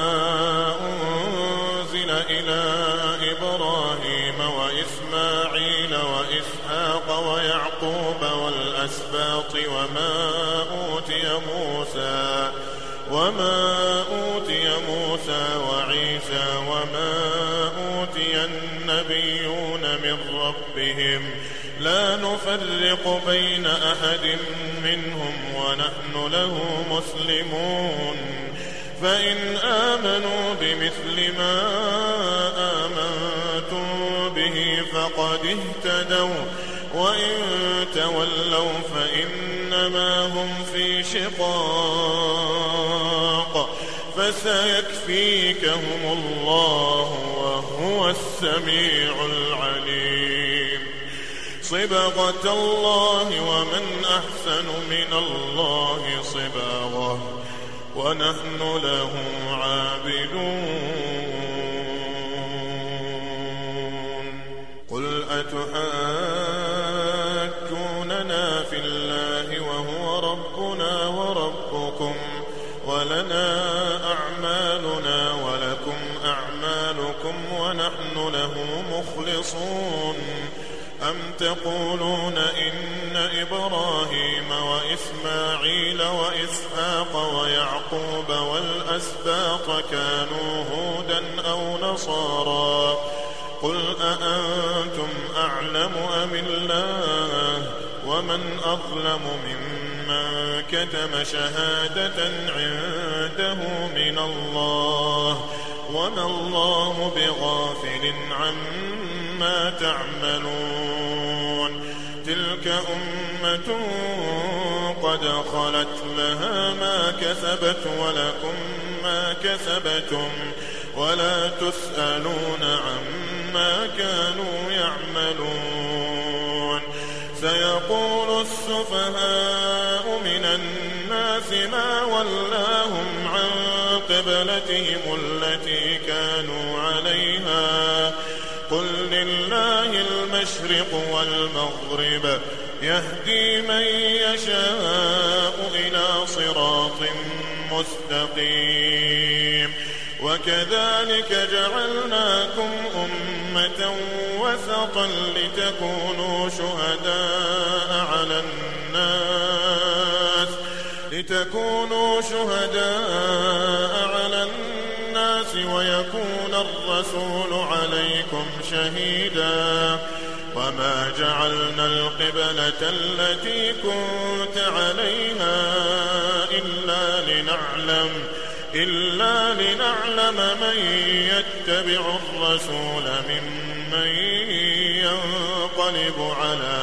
أنزل إلى إبراهيم وإسماعيل وإسحاق ويعقوب والأسباط وما أوتي موسى وما أوتي موسى وعيسى وما أوتي النبيون من ربهم لا نفرق بين أحد منهم ونحن له مسلمون فإن آمنوا بمثل ما آمنتم به فقد اهتدوا وإن تولوا فإنما هم في شقاق فسيكفيكهم الله وهو السميع العليم صبغة الله ومن أحسن من الله صبغة ونحن له عابدون قل أتحاجوننا في الله وهو ربنا وربكم ولنا أعمالنا ولكم أعمالكم ونحن له مخلصون أم تقولون إن إبراهيم وإسماعيل وإسحاق ويعقوب والأسباط كانوا هودا أو نصارى قل أأنتم أعلم أم الله ومن أظلم ممن كتم شهادة عنده من الله وما الله بغافل عما تعملون تلك أمة قد خلت لها ما كسبت ولكم ما كسبتم ولا تسألون عما كانوا يعملون سيقول السفهاء من الناس ما ولاهم عن قبلتهم التي كانوا عليها قل لله المشرق والمغرب يهدي من يشاء إلى صراط مستقيم وكذلك جعلناكم أمة وسطا لتكونوا شهداء على الناس لتكونوا شهداء على الناس ويكون الرسول عليكم شهيدا وما جعلنا القبلة التي كنت عليها إلا لنعلم إلا لنعلم من يتبع الرسول ممن ينقلب على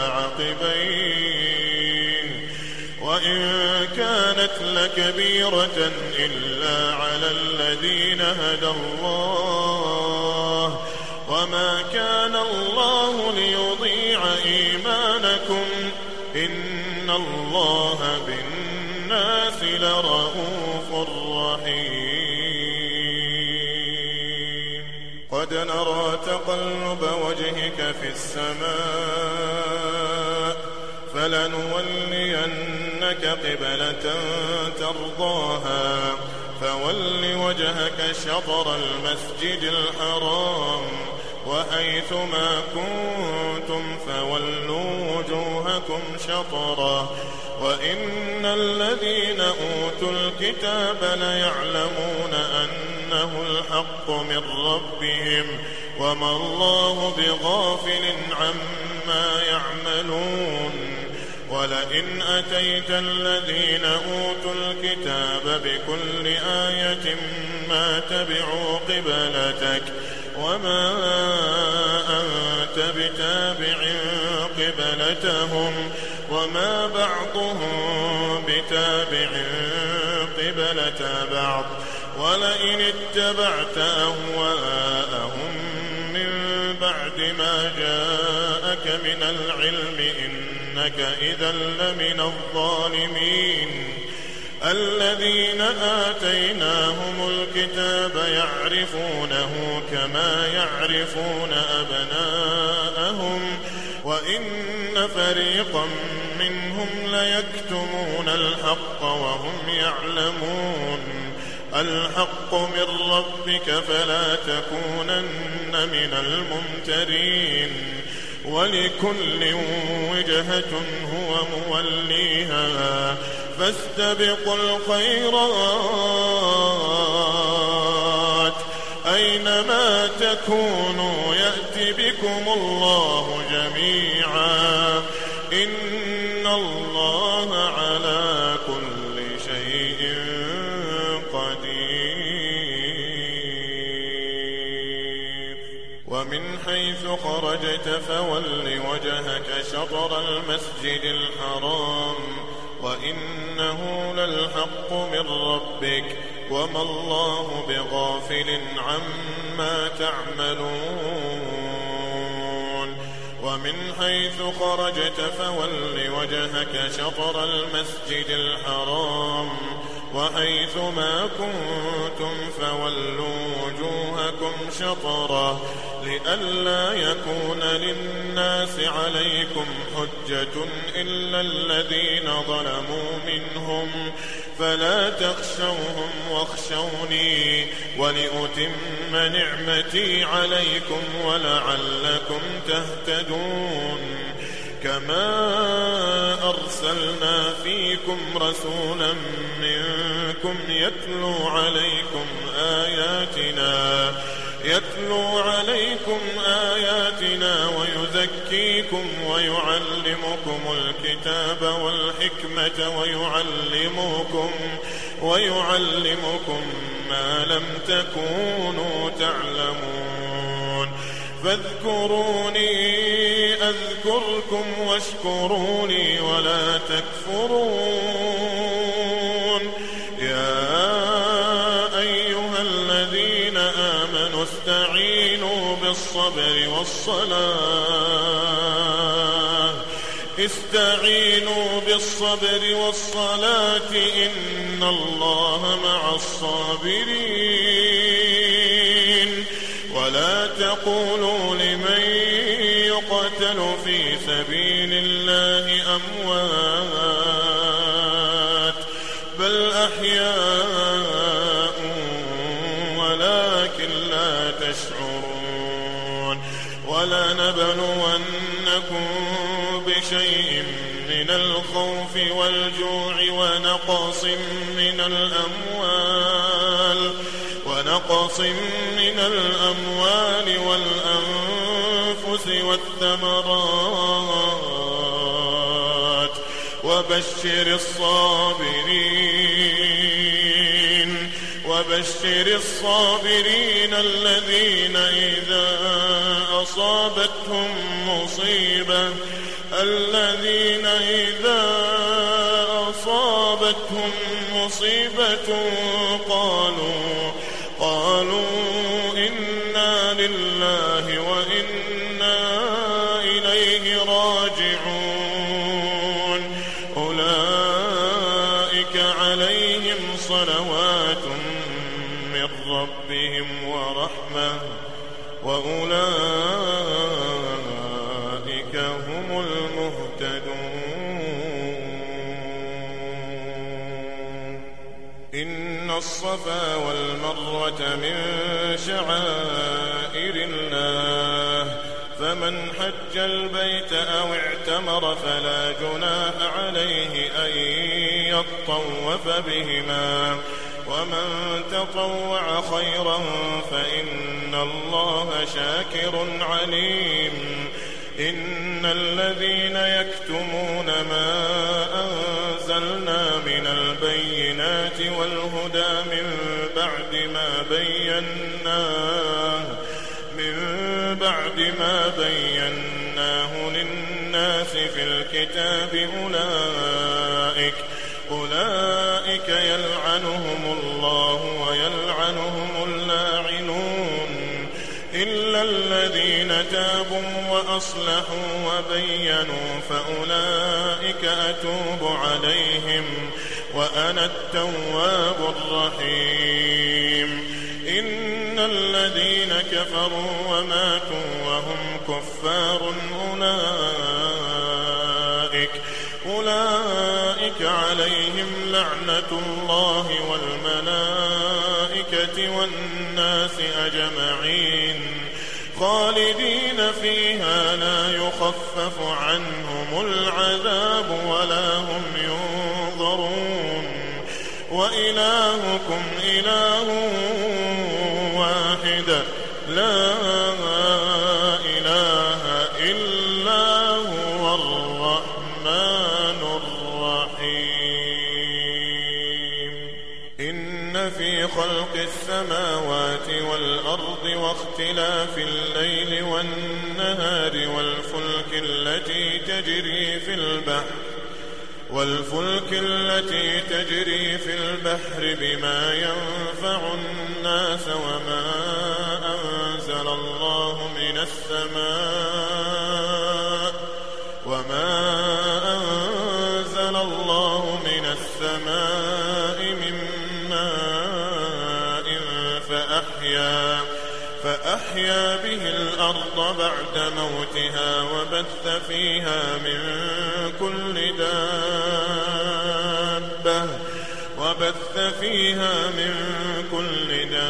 عقبيه وإن كانت لكبيرة إلا على الذين هدى الله وما كان الله ليضيع إيمانكم إن الله بالناس لرءوف رحيم قد نرى تقلب وجهك في السماء فلنولينك قبلة ترضاها فول وجهك شطر المسجد الحرام وحيثما كنتم فولوا وجوهكم شطره وإن الذين أوتوا الكتاب ليعلمون أنه الحق من ربهم وما الله بغافل عما يعملون ولئن أتيت الذين أوتوا الكتاب بكل آية ما تبعوا قبلتك وما أنت بتابع قبلتهم وما بعضهم بتابع قبلة بعض ولئن اتبعت أهواءهم من بعد ما جاءك من العلم إنك إذا لمن الظالمين الذين آتيناهم الكتاب يعرفونه كما يعرفون أبناءهم وإن فريقا منهم ليكتمون الحق وهم يعلمون الحق من ربك فلا تكونن من الممترين ولكل وجهة هو موليها فاستبقوا الخيرات أينما تكونوا يأتي بكم الله جميعا إن الله على كل شيء قدير ومن حيث خرجت فول وجهك شطر المسجد الحرام وإنه للحق من ربك وما الله بغافل عما تعملون ومن حيث خرجت فول وجهك شطر المسجد الحرام وحيثما كنتم فولوا وجوهكم شطره لئلا يكون للناس عليكم حجة إلا الذين ظلموا منهم فلا تخشوهم واخشوني ولأتم نعمتي عليكم ولعلكم تهتدون. كما أرسلنا فيكم رسولا منكم يتلو عليكم آياتنا يتلو عليكم آياتنا ويزكيكم ويعلمكم الكتاب والحكمة ويعلمكم ويعلمكم ما لم تكونوا تعلمون. فاذكروني أذكركم واشكروا لي ولا تكفرون. يا أيها الذين آمنوا استعينوا بالصبر والصلاة استعينوا بالصبر والصلاة إن الله مع الصابرين. ولا تقولوا لمن يقتل في سبيل الله أموات بل أحياء ولكن لا تشعرون. ولنبلونكم بشيء من الخوف والجوع ونقص من الأموال ونقص من الأموال والأنفس والثمرات وبشر الصابرين وبشر الصابرين الذين إذا أصابتهم مصيبة الذين إذا أصابتهم مصيبة قالوا قالوا إنا لله وإنا إليه راجعون. أولئك عليهم صلوات من ربهم ورحمة وأولئك هم المهتدون. إن الصفا والمروة من شعائر الله فمن حج البيت أو اعتمر فلا جناح عليه أن يطوف بهما ومن تطوع خيرا فإن الله شاكر عليم. إن الذين يكتمون ما أنزلنا من البينات والهدى من بعد ما بيناه من بعد ما بيناه للناس في الكتاب أولئك أولئك يلعنهم الله ويلعنهم اللاعنون إلا الذين تابوا وأصلحوا وبينوا فأولئك أتوب عليهم وأنا التواب الرحيم. إن الذين كفروا وماتوا وهم كفار أولئك أولئك عليهم لعنة الله والملائكة والناس أجمعين خالدين فيها لا يخفف عنهم العذاب ولا هم ينظرون. وإلهكم إله واحد لا إله إلا هو الرحمن الرحيم. إن في خلق السماوات والأرض واختلاف الليل والنهار والفلك التي تجري في البحر والفلك التي تجري في البحر بما ينفع الناس وما أنزل الله من السماء وما أنزل الله من السماء من ماء فأحيا فأحيا به الأرض بعد موتها وبث فيها من كل دابة وبث فيها من كل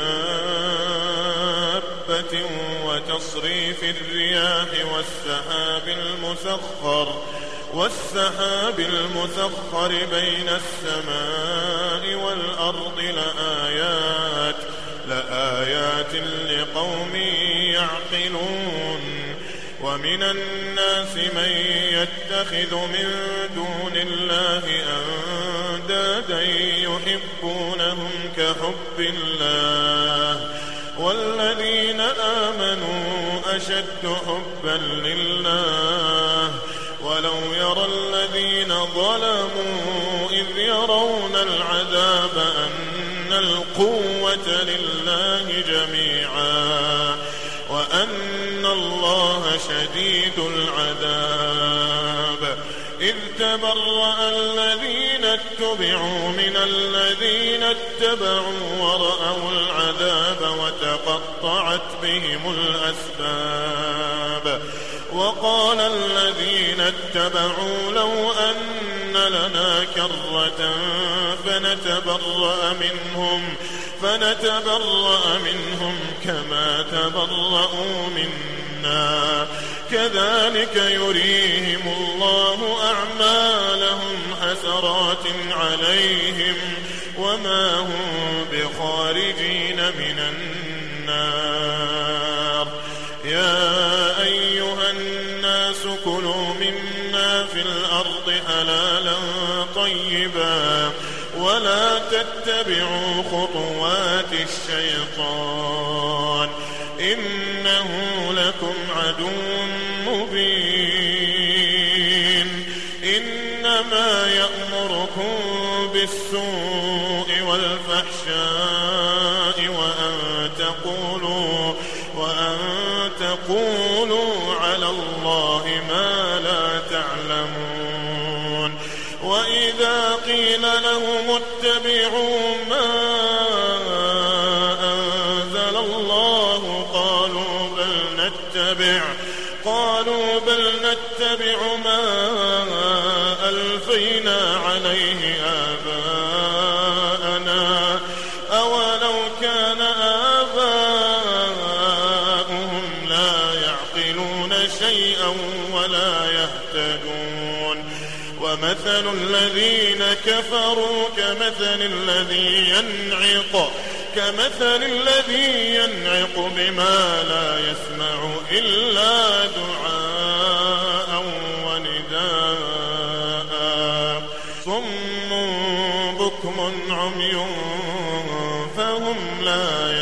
دابة وتصريف الرياح والسحاب المسخر والسحاب المسخر بين السماء والأرض لآيات لآيات لقوم يعقلون. ومن الناس من يتخذ من دون الله أندادا يحبونهم كحب الله والذين آمنوا أشد حبا لله ولو يرى الذين ظلموا إذ يرون العذاب أن القوة لله جميعا وأن الله شديد العذاب. إذ تبرأ الذين اتبعوا من الذين اتبعوا ورأوا العذاب وتقطعت بهم الأسباب. وقال الذين اتبعوا لو أن لنا كرة فنتبرأ منهم فنتبرأ منهم كما تبرأوا منا كذلك يريهم الله أعمالهم حسرات عليهم وما هم بخارجين من النار. يا أيها الناس كلوا مما في الأرض حلالا طيبا ولا تتبعوا خطوات الشيطان إنه لكم عدو مبين. إنما يأمركم بالسوء والفحشاء وأن تقولوا وأن تقولوا على الله ما لا تعلمون. وإذا قيل لهم اتبعوا ما أنزل الله قالوا بل نتبع قالوا بل نتبع ما ألفينا عليه آباءنا أولو كان آباؤهم لا يعقلون شيئا ولا يهتدون. ومثل الذين كفروا كمثل الذي ينعق كمثل الذي ينعق بما لا يسمع إلا دعاء ونداء صم بكم عمي فهم لا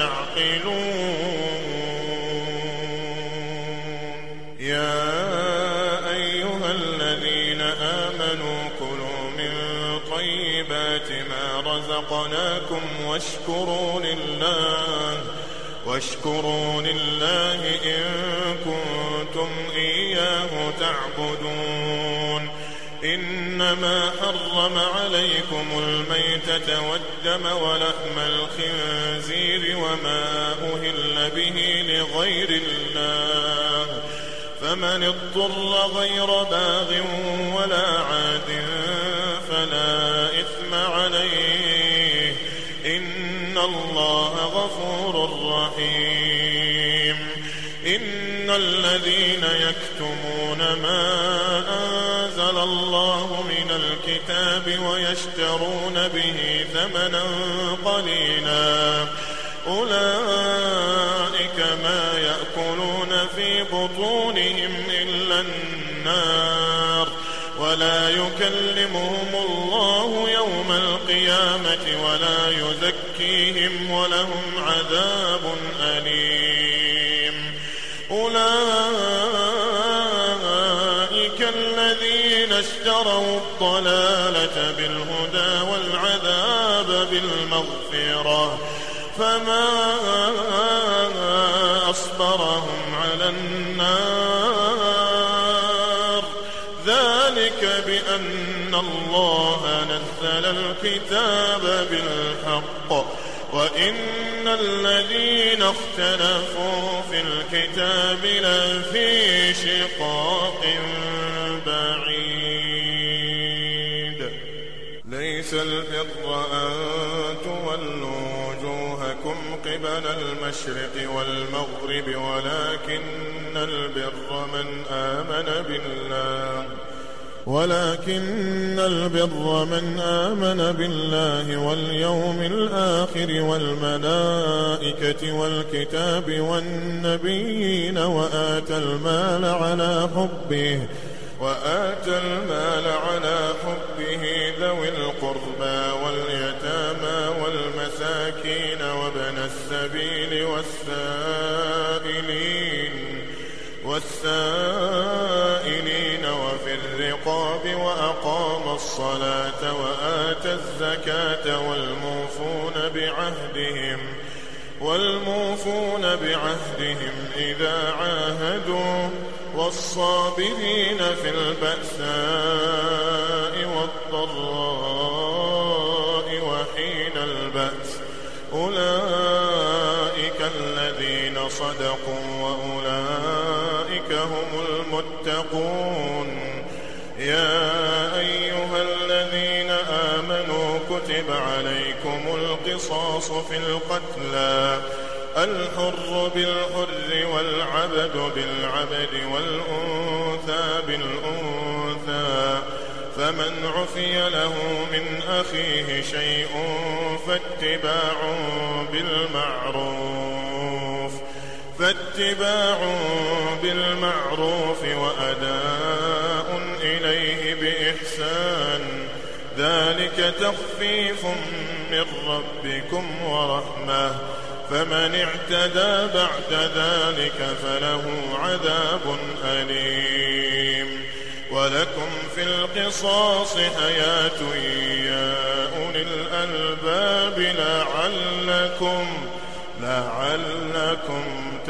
يعقلون. يا أيها الذين آمنوا كلوا من طيبات ما رزقناكم واشكروا لله واشكروا لله إن كنتم إياه تعبدون. إنما حرم عليكم الميتة والدم ولحم الخنزير وما أهل به لغير الله فمن اضطر غير باغ ولا عاد فلا إثم عليه إن الله غفور رحيم. إن الذين يكتمون ما أنزل الله من الكتاب ويشترون به ثمنا قليلا أولئك ما يأكلون في بطونهم إلا النار ولا يكلمهم الله يوم القيامة ولا يزكيهم ولهم عذاب أليم. أولئك الذين اشتروا الضلالة بالهدى والعذاب بالمغفرة فما أصبرهم على النار ذلك بأن الله نزل الكتاب بالحق وإن الذين اختلفوا في الكتاب لفي شقاق بعيد. ليس البر أن تولوا وجوهكم قبل المشرق والمغرب ولكن البر من آمن بالله ولكن البر من آمن بالله واليوم الآخر والملائكة والكتاب والنبيين وآتى المال على حبه وآتى المال على حبه ذوي القربى واليتامى والمساكين وابن السبيل والسائلين والسائلين وفي الرقاب وأقام الصلاة وآتى الزكاة والموفون بعهدهم والموفون بعهدهم إذا عاهدوا والصابرين في البأساء والضراء وحين البأس أولئك الذين صدقوا وأولئك هم المتقون. يا أيها الذين آمنوا كتب عليكم القصاص في القتلى الحر بالحر والعبد بالعبد والأنثى بالأنثى فمن عفي له من أخيه شيء فاتباع بالمعروف فاتباع بالمعروف وأداء إليه بإحسان ذلك تخفيف من ربكم ورحمة فمن اعتدى بعد ذلك فله عذاب أليم. ولكم في القصاص حياة يا أولي الألباب لعلكم لعلكم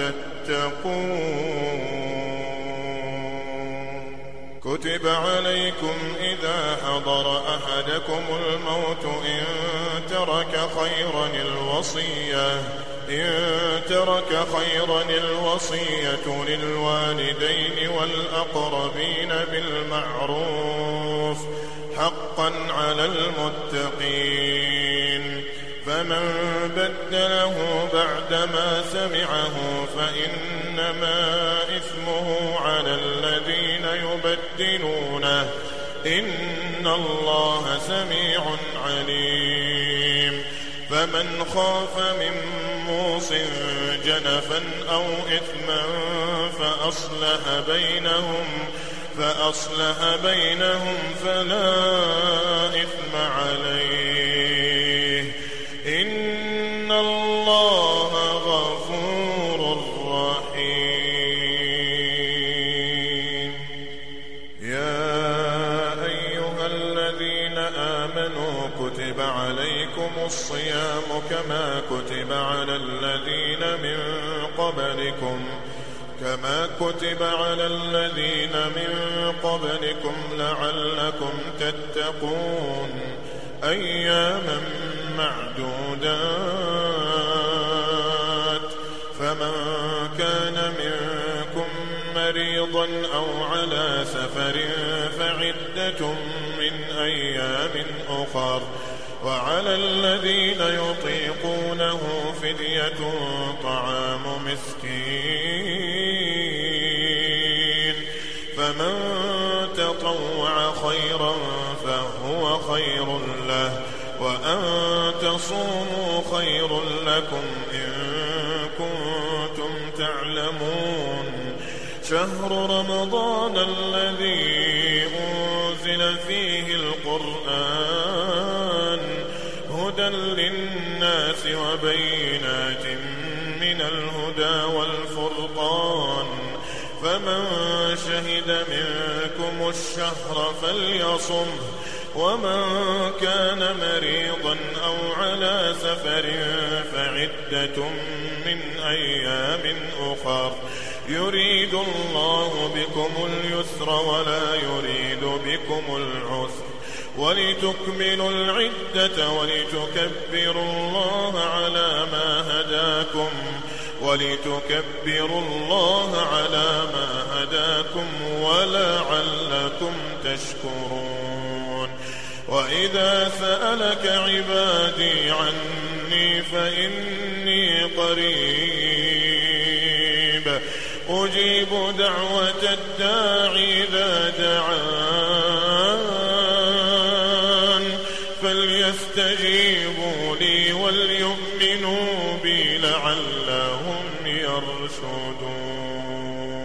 تتقون. كتب عليكم إذا حضر أحدكم الموت إن ترك خيرا الوصية إن ترك خيرا الوصية للوالدين والأقربين بالمعروف حقا على المتقين فمن بدله بعدما سمعه فإنما إثمه على الذين يبدلونه إن الله سميع عليم. فمن خاف من موص جنفا أو إثما فأصلح بينهم فأصلح بينهم فلا إثم عليه إن الله غفور رحيم. يا أيها الذين آمنوا كتب عليكم الصيام كما كتب على الذين من قبلكم كما كتب على الذين من قبلكم لعلكم تتقون أياما معدودات فمن كان منكم مريضا أو على سفر فعدة من أيام أخر وعلى الذين يطيقونه فدية طعام مسكين فمن تطوع خيرا فهو خير له وأن تصوموا خير لكم إن كنتم تعلمون. شهر رمضان الذي أنزل فيه القرآن هدى للناس وبينات من الهدى والفرقان فمن شهد منكم الشهر فليصمه ومن كان مريضا أو على سفر فعدة من أيام أخر يريد الله بكم اليسر ولا يريد بكم العسر ولتكملوا العدة ولتكبروا الله على ما هداكم ولتكبروا الله على ما هداكم ولعلكم تشكرون. وإذا سألك عبادي عني فإني قريب أجيب دعوة الداعي إذا دعان فليستجيبوا لي وليؤمنوا بي لعلهم يرشدون.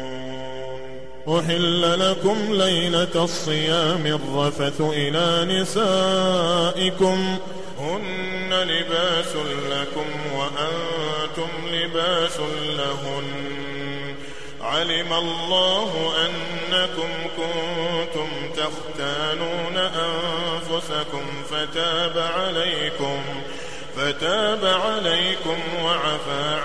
أحل لكم ليلة الصيام الرفث إلى نسائكم هن لباس لكم وأنتم لباس لهن علم الله أنكم كنتم تختانون أنفسكم فتاب عليكم فتاب عليكم وعفى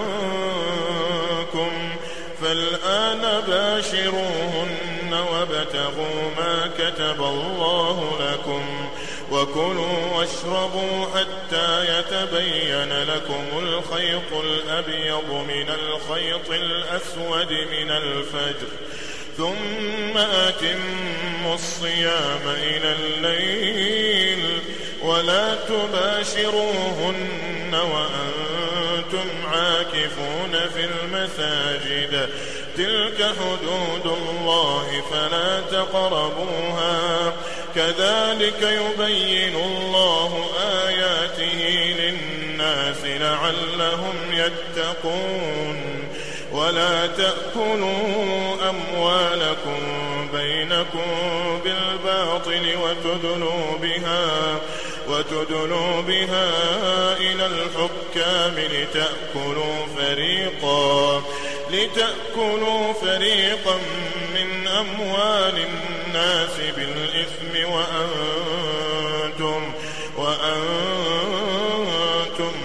عنكم فالآن باشروهن وابتغوا ما كتب الله لكم وكلوا واشربوا حتى يتبين لكم الخيط الأبيض من الخيط الأسود من الفجر ثم أتموا الصيام إلى الليل ولا تباشروهن وأنتم عاكفون في المساجد تلك حدود الله فلا تقربوها كذلك يبين الله آياته للناس لعلهم يتقون. ولا تأكلوا أموالكم بينكم بالباطل وتدلوا بها وتدلوا بها إلى الحكام لتأكلوا فريقا لتأكلوا فريقا من أموال الناس بالإثم وأنتم وأنتم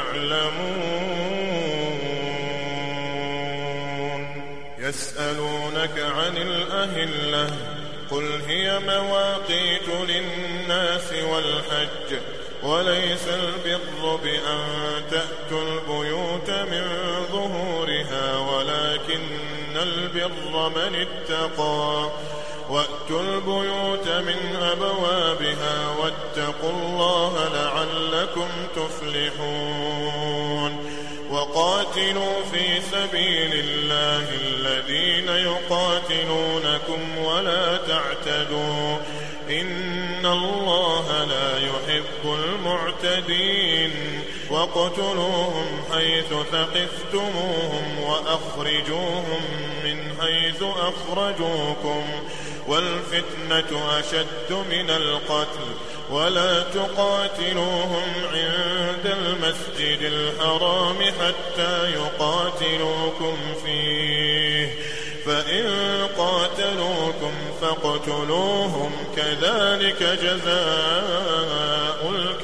تعلمون. يسألونك عن الأهلة قل هي مواقيت للناس والحج وليس البر بأن تأتوا البيوت من ظهورها ولكن البر من اتقى وأتوا البيوت من أبوابها واتقوا الله لعلكم تفلحون. وقاتلوا في سبيل الله الذين يقاتلونكم ولا تعتدوا إن الله لا يحب المعتدين. وقتلوهم حيث ثقفتموهم وأخرجوهم من حيث أخرجوكم والفتنة أشد من القتل ولا تقاتلوهم عند المسجد الحرام حتى يقاتلوكم فيه فإن قاتلوكم فاقتلوهم كذلك جزاء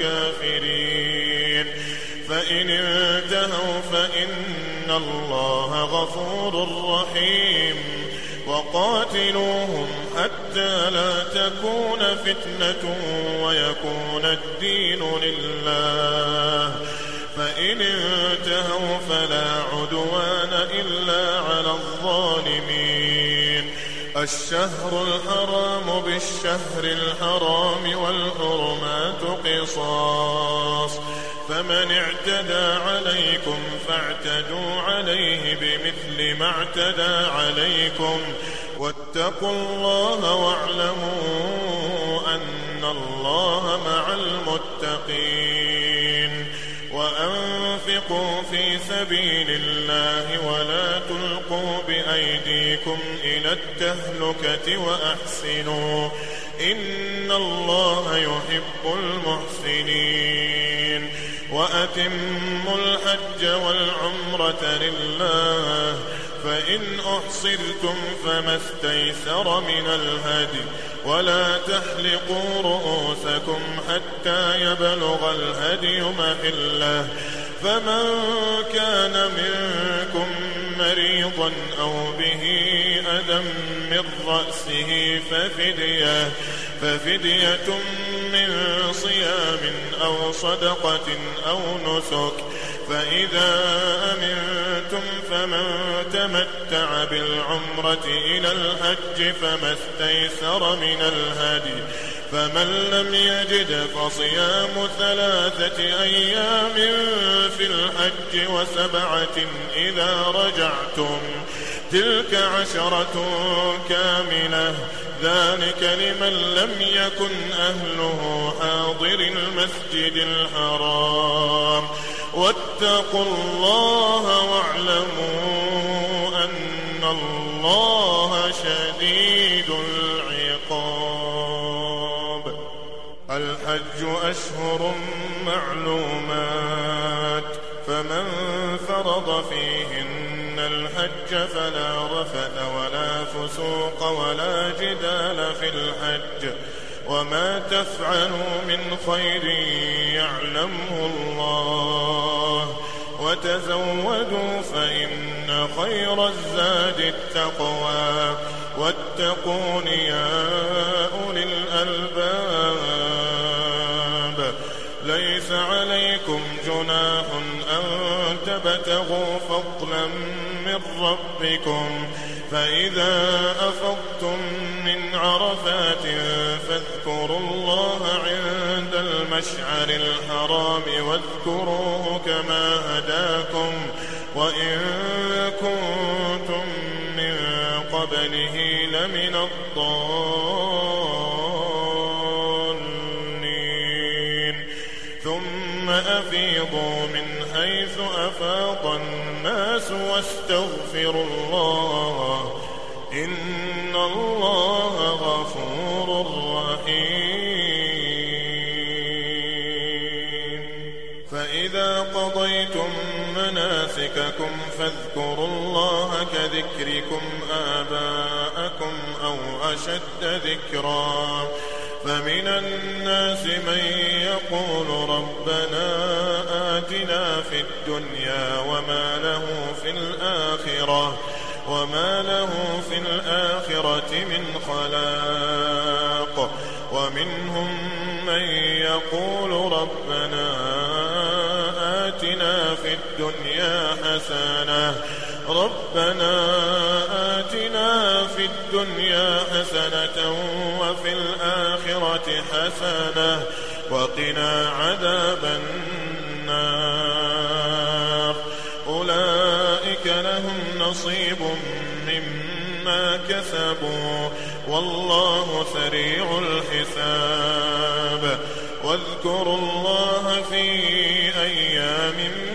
الكافرين. فإن انتهوا فإن الله غفور رحيم. وقاتلوهم حتى لا تكون فتنة ويكون الدين لله فإن انتهوا فلا عدوان إلا على الظالمين. الشهر الحرام بالشهر الحرام والحرمات قصاص فمن اعتدى عليكم فاعتدوا عليه بمثل ما اعتدى عليكم واتقوا الله واعلموا أن الله مع المتقين. وأنفقوا في سبيل الله ولا تلقوا بأيديكم إلى التهلكة وأحسنوا إن الله يحب المحسنين. وأتموا الحج والعمرة لله فإن أحصرتم فما استيسر من الهدي ولا تحلقوا رؤوسكم حتى يبلغ الهدي محله فمن كان منكم مريضا أو به أذى من رأسه ففدية ففدية من صيام أو صدقة أو نسك فإذا أمنتم فمن تمتع بالعمرة إلى الحج فما استيسر من الهدي فمن لم يجد فصيام ثلاثة أيام في الحج وسبعة إذا رجعتم تلك عشرة كاملة ذلك لمن لم يكن أهله حاضر المسجد الحرام واتقوا الله واعلموا أن الله شديد العقاب. الحج أشهر معلومات فمن فرض فيهن الحج فلا رفث ولا فسوق ولا جدال في الحج وما تفعلوا من خير يعلمه الله وتزودوا فإن خير الزاد التقوى واتقون يا أولي الألباب. ليس عليكم جناح أن تبتغوا فضلا من ربكم فإذا أفضتم من عرفات فاذكروا الله عند المشعر الحرام واذكروه كما هداكم وإن كنتم من قبله لمن الضالين. ثم أفيضوا من حيث أفاض الناس واستغفروا الله إن الله غفور رحيم. فإذا قضيتم مناسككم فاذكروا الله كذكركم آباءكم أو أشد ذكرا فمن الناس من يقول ربنا آتنا في الدنيا وما له في الآخرة وما له في الآخرة من خلاق ومنهم من يقول ربنا آتنا في الدنيا حسنة ربنا آتنا في الدنيا حسنة وفي الآخرة حسنة وقنا عذاب النار. أولئك لهم نصيب مما كسبوا والله سريع الحساب. واذكروا الله في أيام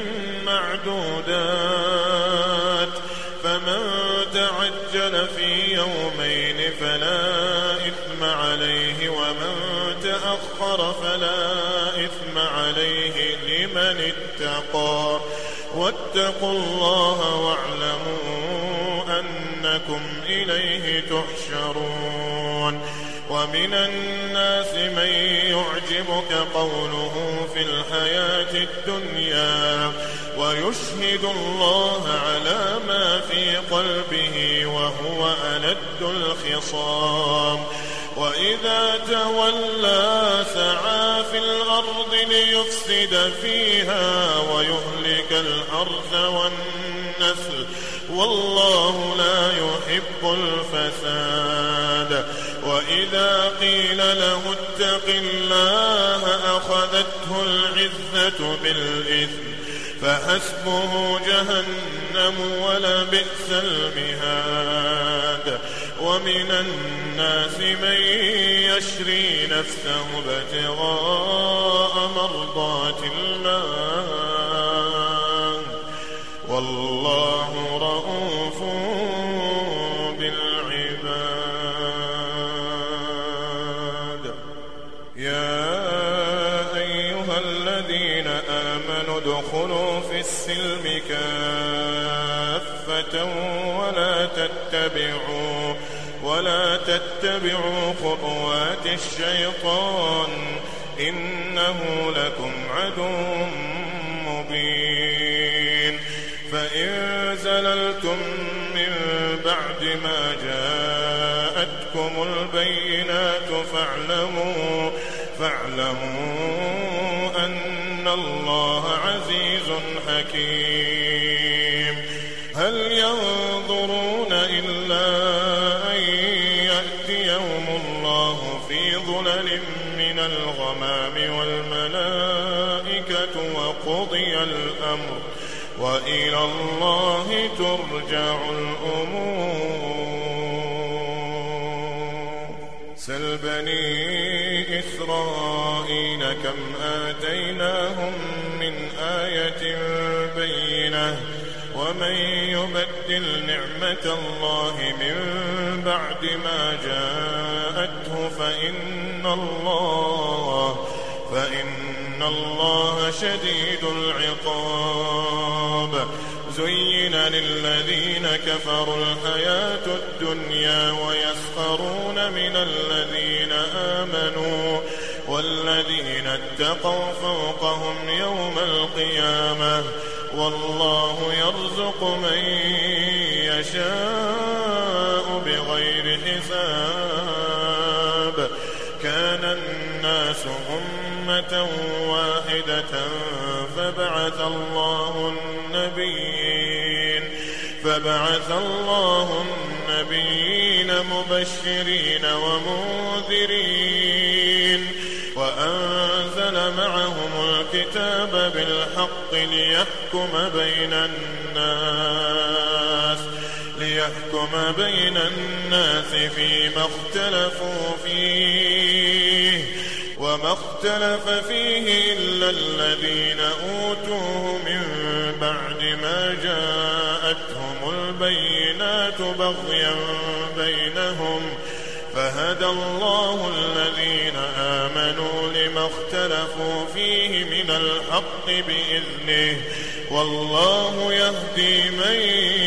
معدودات فمن تعجل في يومين فلا إثم عليه ومن تأخر فلا إثم عليه لمن اتقى واتقوا الله واعلموا أنكم إليه تحشرون. ومن الناس من يعجبك قوله في الحياة الدنيا ويشهد الله على ما في قلبه وهو ألد الخصام وإذا تولى سعى في الأرض ليفسد فيها ويهلك الحرث والنسل والله لا يحب الفساد. وإذا قيل له اتق الله أخذته العزة بالإثم فحسبه جهنم ولبئس المهاد. ومن الناس من يشري نفسه ابتغاء مرضات الله والله رؤوف بالعباد. يا أيها الذين آمنوا ادخلوا في السلم كافة ولا تتبعوا ولا تتبعوا خطوات الشيطان إنه لكم عدو مبين. فإن زللتم من بعد ما جاءتكم البينات فاعلموا فاعلموا أن الله عزيز حكيم. هل ينظرون إلا أن يأتي يوم الله في ظلل والملائكة وقضي الأمر وإلى الله ترجع الأمور. سل بني إسرائيل كم آتيناهم من آية بينة ومن يبدل نعمة الله من بعد ما جاءته فإن الله فإن الله شديد العقاب. زين للذين كفروا الحياة الدنيا ويسخرون من الذين آمنوا والذين اتقوا فوقهم يوم القيامة والله يرزق من يشاء بغير حساب. كان الناس أمة واحدة فبعث الله النبيين فبعث الله النبيين مبشرين ومنذرين وأنزل معهم الكتاب بالحق ليحكم بين الناس ليحكم بين الناس فيما اختلفوا فيه وما اختلف فيه إلا الذين أوتوه من بعد ما جاءتهم البينات بغيا بينهم فهدى الله الذين آمنوا لما اختلفوا فيه من الحق بإذنه والله يهدي من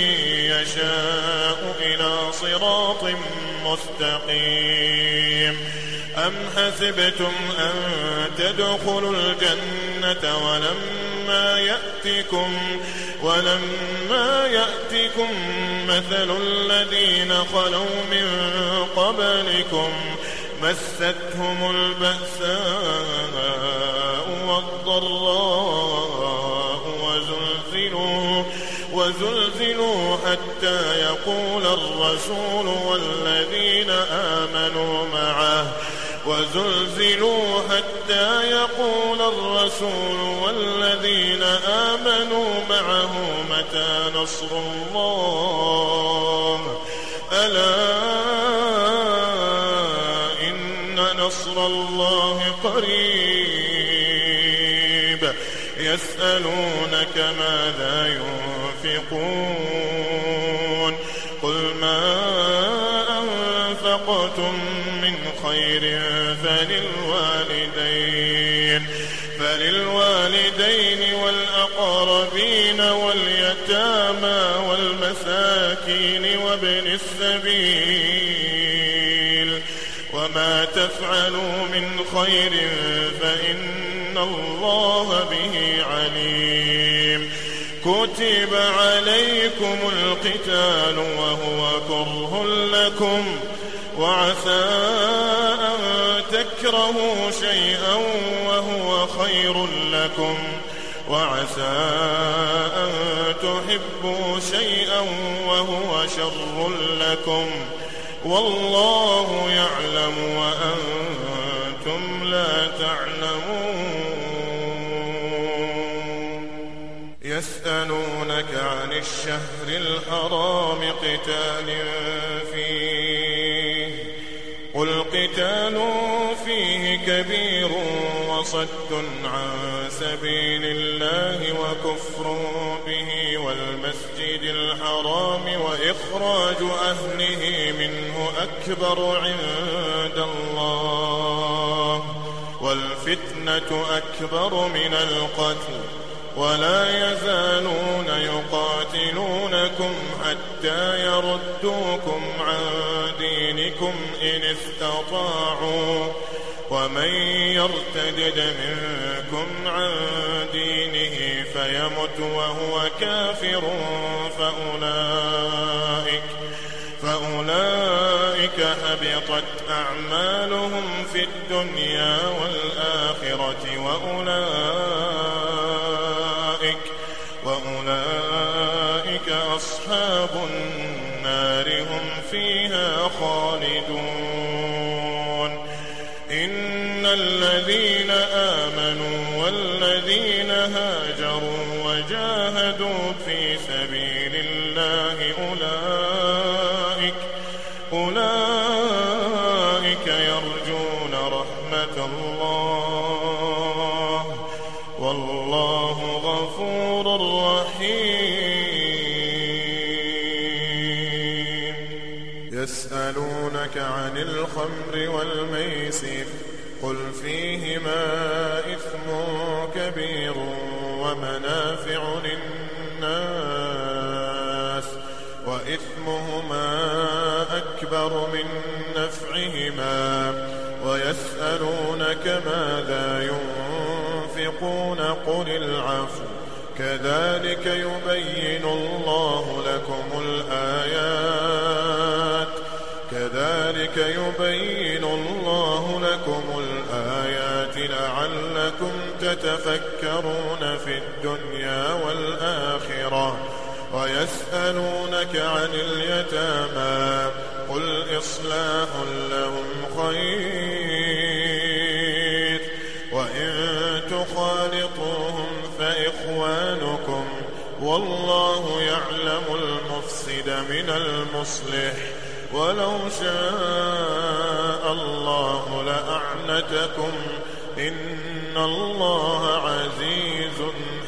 يشاء إلى صراط مستقيم. أم حسبتم أن تدخلوا الجنة ولما يأتكم ولما يأتكم مثل الذين خلوا من قبلكم مستهم البأساء والضراء وزلزلوا وزلزلوا حتى يقول الرسول والذين آمنوا معه وزلزلوا حتى يقول الرسول والذين آمنوا معه متى نصر الله ألا إن نصر الله قريب. يسألونك ماذا ينفقون قل ما أنفقتم من خير فللوالدين فللوالدين والأقربين واليتامى والمساكين وابن السبيل وما تفعلوا من خير فإن الله به عليم. كتب عليكم القتال وهو كره لكم وعسى أن تكرهوا شيئا وهو خير لكم وعسى أن تحبوا شيئا وهو شر لكم والله يعلم وأنتم لا تعلمون. يسألونك عن الشهر الحرام قتال فيه قل قتال فيه كبير وصد عن سبيل الله وكفر به والمسجد الحرام وإخراج أهله منه أكبر عند الله والفتنة أكبر من القتل ولا يزالون يقاتلونكم حتى يردوكم عن دينكم إن استطاعوا ومن يرتدد منكم عن دينه فيمت وهو كافر فأولئك فأولئك حبطت أعمالهم في الدنيا والآخرة وأولئك وأولئك أصحاب النار هم فيها خالدون. إن الذين آمنوا والذين هاجروا وجاهدوا في سبيل الله أولئك أولئك يرجون رحمة الله والله غفور رحيم. يسألونك عن الخمر والميسر قل فيهما إثم كبير ومنافع للناس وإثمهما أكبر من نفعهما ويسألونك ماذا ينفقون قل العفو كذلك يبين الله لكم الآيات كذلك يبين الله لكم الآيات لعلكم تتفكرون في الدنيا والآخرة. ويسألونك عن اليتامى قل إصلاح لهم خير وإن تخالطوهم فإخوانكم والله يعلم المفسد من المصلح ولو شاء الله لأعنتكم إن الله عزيز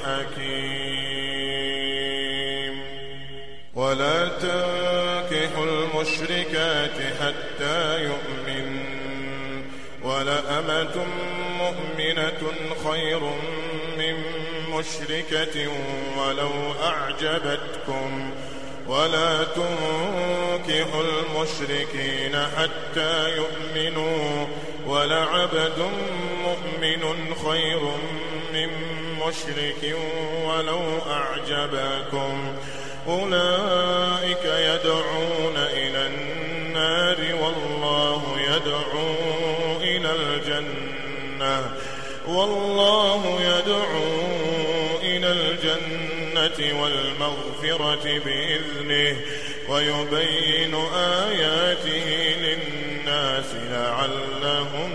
حكيم. ولا تنكحوا المشركات حتى يؤمنوا ولأمة مؤمنة خير من مشركة ولو أعجبتكم ولا تنكحوا المشركين حتى يؤمنوا ولعبد مؤمن خير من مشرك ولو أعجبكم أولئك يدعون إلى النار والله يدعو إلى الجنة والله يدعو إلى الجنة والمغفرة بإذنه ويبين آياته للناس لعلهم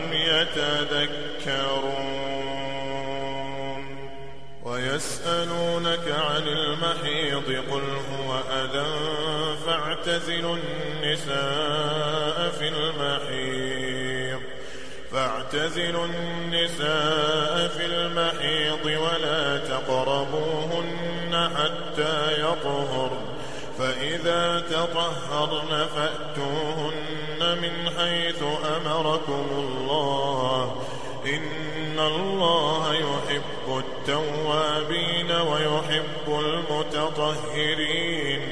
يتذكرون. ويسألونك عن المحيض قل هو أذى فاعتزلوا النساء في المحيض فاعتزلوا النساء في المحيض ولا تقربوهن حتى يطهرن فإذا تطهرن فأتوهن من حيث أمركم الله إن الله يحب التوابين ويحب المتطهرين.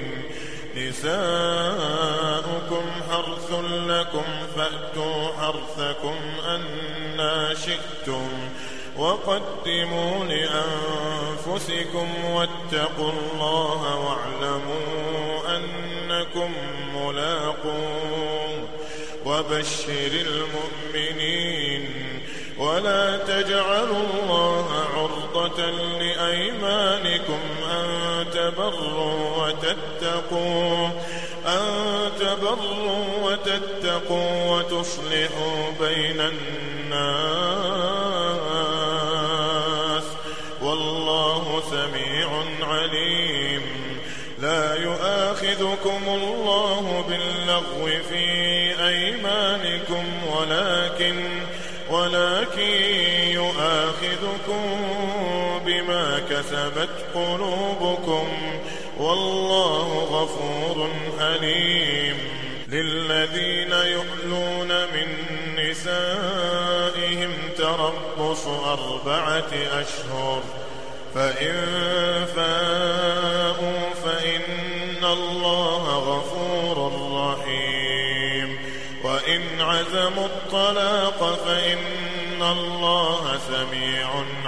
نساؤكم حرث لكم فأتوا حرثكم أنى شئتم وقدموا لأنفسكم واتقوا الله واعلموا أنكم ملاقوه وبشر المؤمنين. ولا تجعلوا الله عرضة لأيمانكم أن تبروا وتتقوا أن تبروا وتتقوا وتصلحوا بين الناس والله سميع عليم. لا يؤاخذكم الله باللغو في أيمانكم ولكن ولكن يؤاخذكم بما كسبت قلوبكم والله غفور حليم. للذين يؤلون من نسائهم تربص أربعة أشهر فإن فاءوا فإن الله غفور رحيم. وإن عزموا الطلاق فإن الله سميع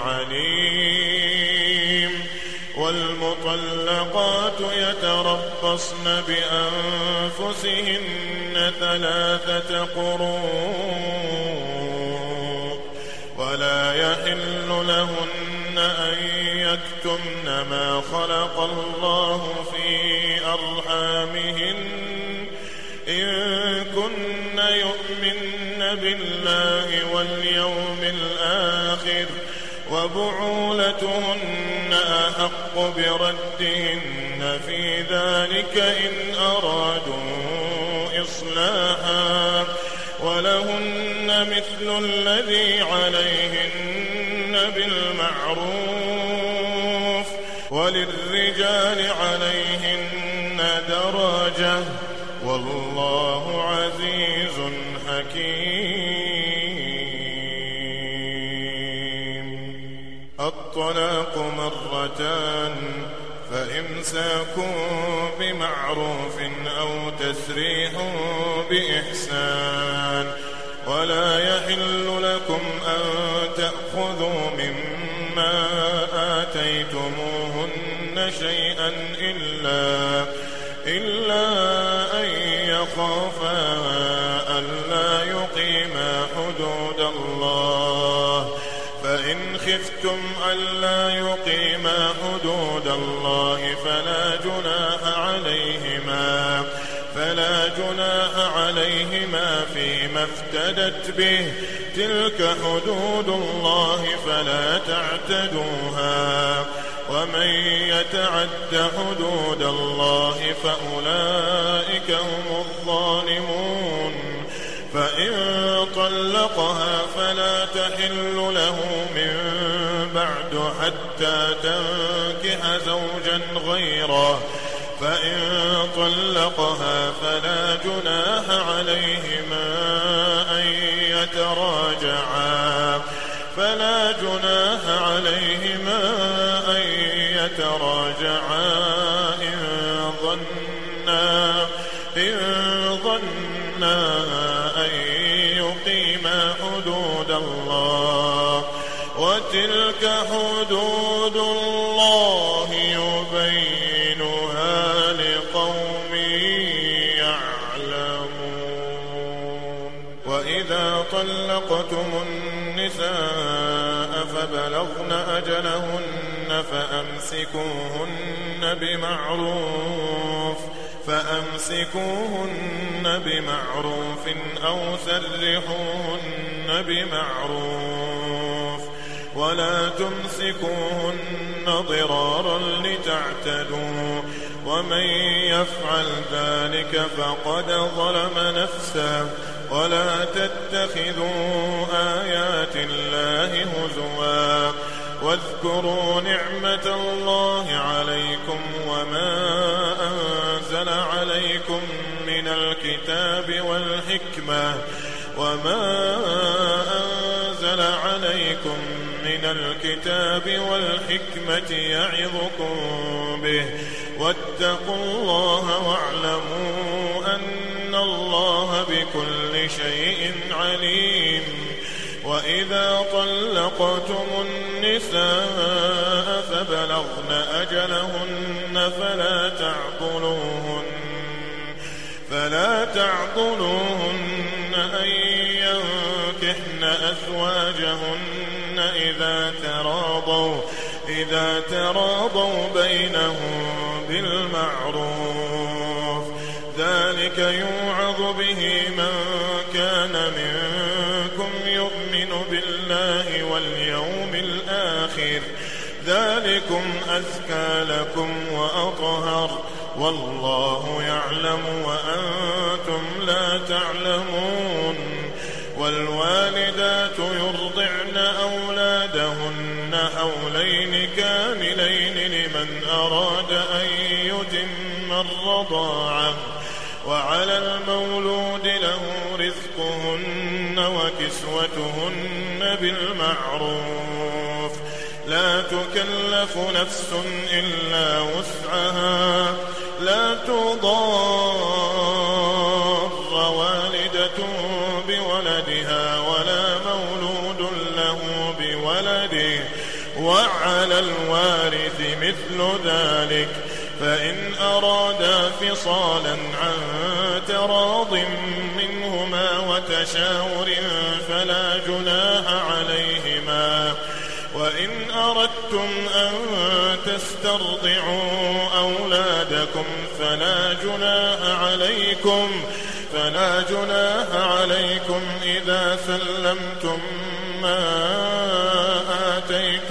عليم. والمطلقات يتربصن بأنفسهن ثلاثة قروء ولا يحل لهن أن يكتمن ما خلق الله في أرحامهن إن كن يؤمن بالله واليوم الآخر وبعولتهن أحق بردهن في ذلك إن أرادوا إصلاحا ولهن مثل الذي عليهن بالمعروف وللرجال عليهن درجة والله عزيز حكيم. الطلاق مرتان فإمساك بمعروف أو تسريح بإحسان ولا يحل لكم أن تأخذوا مما آتيتموهن شيئا إلا إلا أن يخافا ألا يقيما حدود الله فإن خفتم ألا يقيما حدود الله فلا جناح عليهما فلا جناح عليهما فيما افتدت به تلك حدود الله فلا تعتدوها ومن يتعد حدود الله فأولئك هم الظالمون. فإن طلقها فلا تحل له من بعد حتى تنكح زوجا غيره فإن طلقها فلا جناح عليهما أن يتراجعا فلا جناح عليهما أن يتراجعا إن ظنا إن ظنا أن يقيما حدود الله وتلك حدود الله يبينها لقوم يعلمون. وإذا طلقتم النساء فبلغن أجلهن فأمسكوهن بمعروف فأمسكوهن بمعروف أو سرحوهن بمعروف ولا تمسكوهن ضرارا لتعتدوا ومن يفعل ذلك فقد ظلم نفسه ولا تتخذوا آيات الله هزوا واذكروا نعمة الله عليكم وما أنزل عليكم من الكتاب والحكمة وما أنزل عليكم من الكتاب والحكمة يعظكم به واتقوا الله واعلموا أن الله بكل شيء عليم. وإذا طلقتم النساء فبلغن أجلهن فلا تعضلوهن فلا تعضلوهن أن ينكحن أزواجهن إذا تراضوا إذا تراضوا بينهم بالمعروف ذلك يوعظ به من كان منكم يؤمن بالله واليوم الآخر ذلكم أزكى لكم وأطهر والله يعلم وأنتم لا تعلمون. والوالدات يرضعن أولادهن حولين كاملين لمن أراد أن يتم الرضاعة وعلى المولود له رزقهن وكسوتهن بالمعروف لا تكلف نفس إلا وسعها لا تضار والدة بولدها ولا مولود له بولده وعلى الوارث مثل ذلك فإن أرادا فصالا عن تراض منهما وتشاور فلا جناح عليهما. وإن أردتم أن تسترضعوا أولادكم فلا جناح عليكم فلا جناح عليكم إذا سلمتم ما آتيتم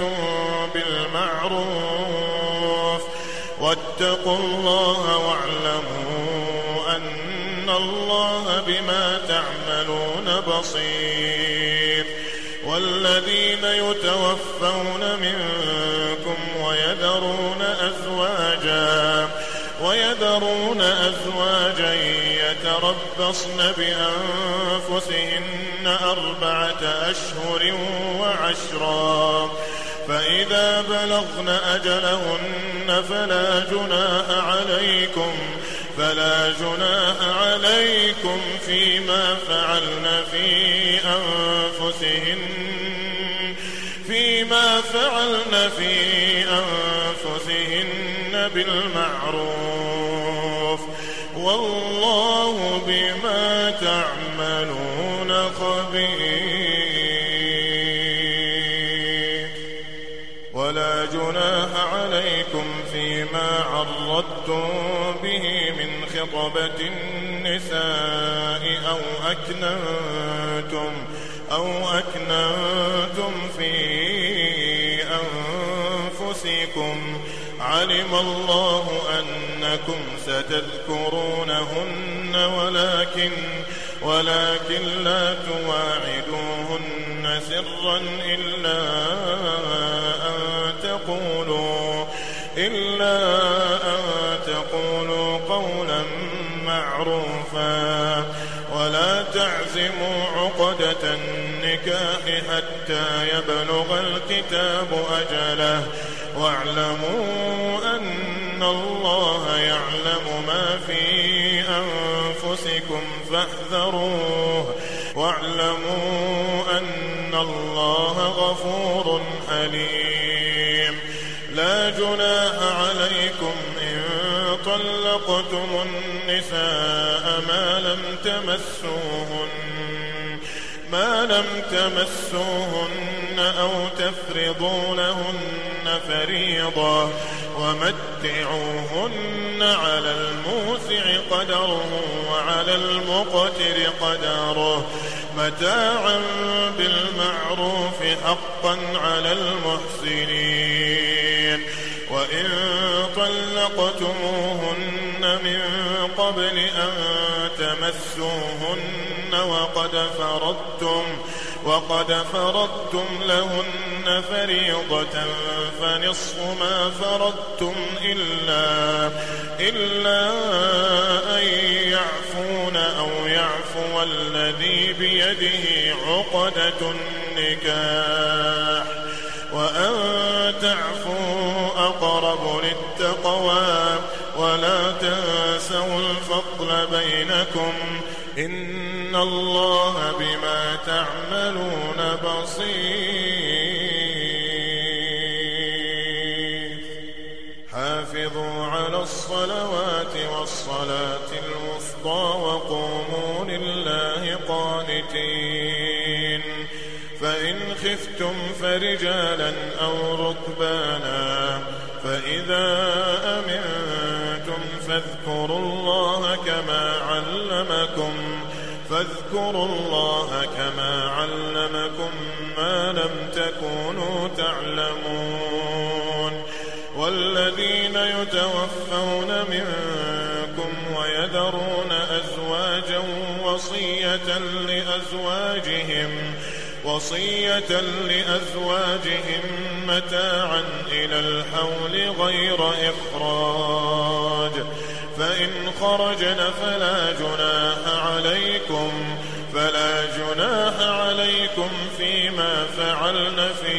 بالمعروف واتقوا الله واعلموا أن الله بما تعملون بصير. والذين يتوفون منكم ويذرون أزواجا ويذرون أزواجا يتربصن بأنفسهن أربعة أشهر وعشرا فإذا بلغن أجلهن فلا جناح عليكم فلا جناح عليكم فيما فعلن في أنفسهن فيما فعلن في أنفسهن بالمعروف والله بما تعملون خبير. ولا جناح عليكم فيما عرضتم به من خطبة النساء أو أكننتم أو أكننتم في أنفسكم علم الله أنكم ستذكرونهن ولكن ولكن لا تواعدوهن سرا إلا أن تقولوا إلا أن تقولوا قولا معروفا ولا تعزموا عقدة النكاح حتى يبلغ الكتاب أجله واعلموا أن الله يعلم ما في أنفسكم فاحذروه واعلموا أن الله غفور حليم. لا جناح عليكم إن طلقتم النساء ما لم تمسوهن ما لم تمسوهن أو تفرضوا لهن فريضة ومتعوهن على الموسع قدره وعلى المقتر قدره متاعا بالمعروف حقا على المحسنين. وإن طلقتموهن من قبل أن تمسوهن وقد فرضتم وقد فرضتم لهن فريضة فنصف ما فرضتم إلا إلا أن يعفون أو يعفو الذي بيده عقدة النكاح وأن تعفوا أقرب للتقوى ولا تنسوا الفضل بينكم إن الله بما تعملون بصير. حافظوا على الصلوات والصلاة الوسطى وقوموا لله قانتين. فإن خفتم فرجالا أو ركبانا فإذا أمنتم فاذكروا الله كما علمكم فاذكروا الله كما علمكم ما لم تكونوا تعلمون. والذين يتوفون منكم ويذرون أزواجا وصية لأزواجهم وصية لأزواجهم متاعا إلى الحول غير إخراج فإن خرجن فلا جناح عليكم فلا جناح عليكم فيما فعلن في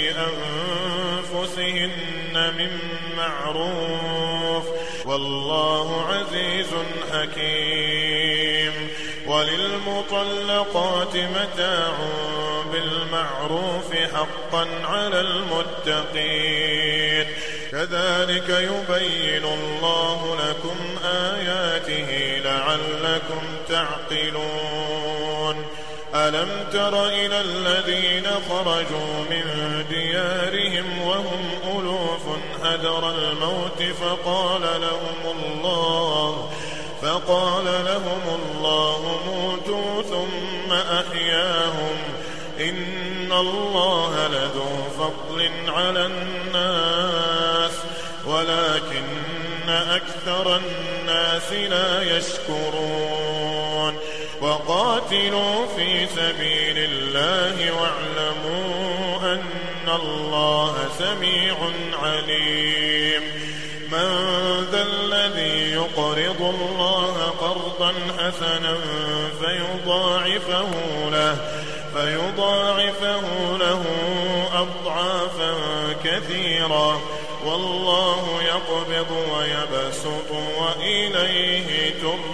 أنفسهن من معروف والله عزيز حكيم. وللمطلقات متاع بالمعروف حقا على المتقين. كذلك يبين الله لكم آياته لعلكم تعقلون. ألم تر إلى الذين خرجوا من ديارهم وهم ألوف حذر الموت فقال لهم الله فقال لهم الله موتوا ثم أحياهم إن الله لذو فضل على الناس ولكن أكثر الناس لا يشكرون وقاتلوا في سبيل الله واعلموا أن الله سميع عليم من ذا الذي يقرض الله قرضا حسنا فيضاعفه له فيضاعفه له أضعافا كثيرة والله يقبض ويبسط وإليه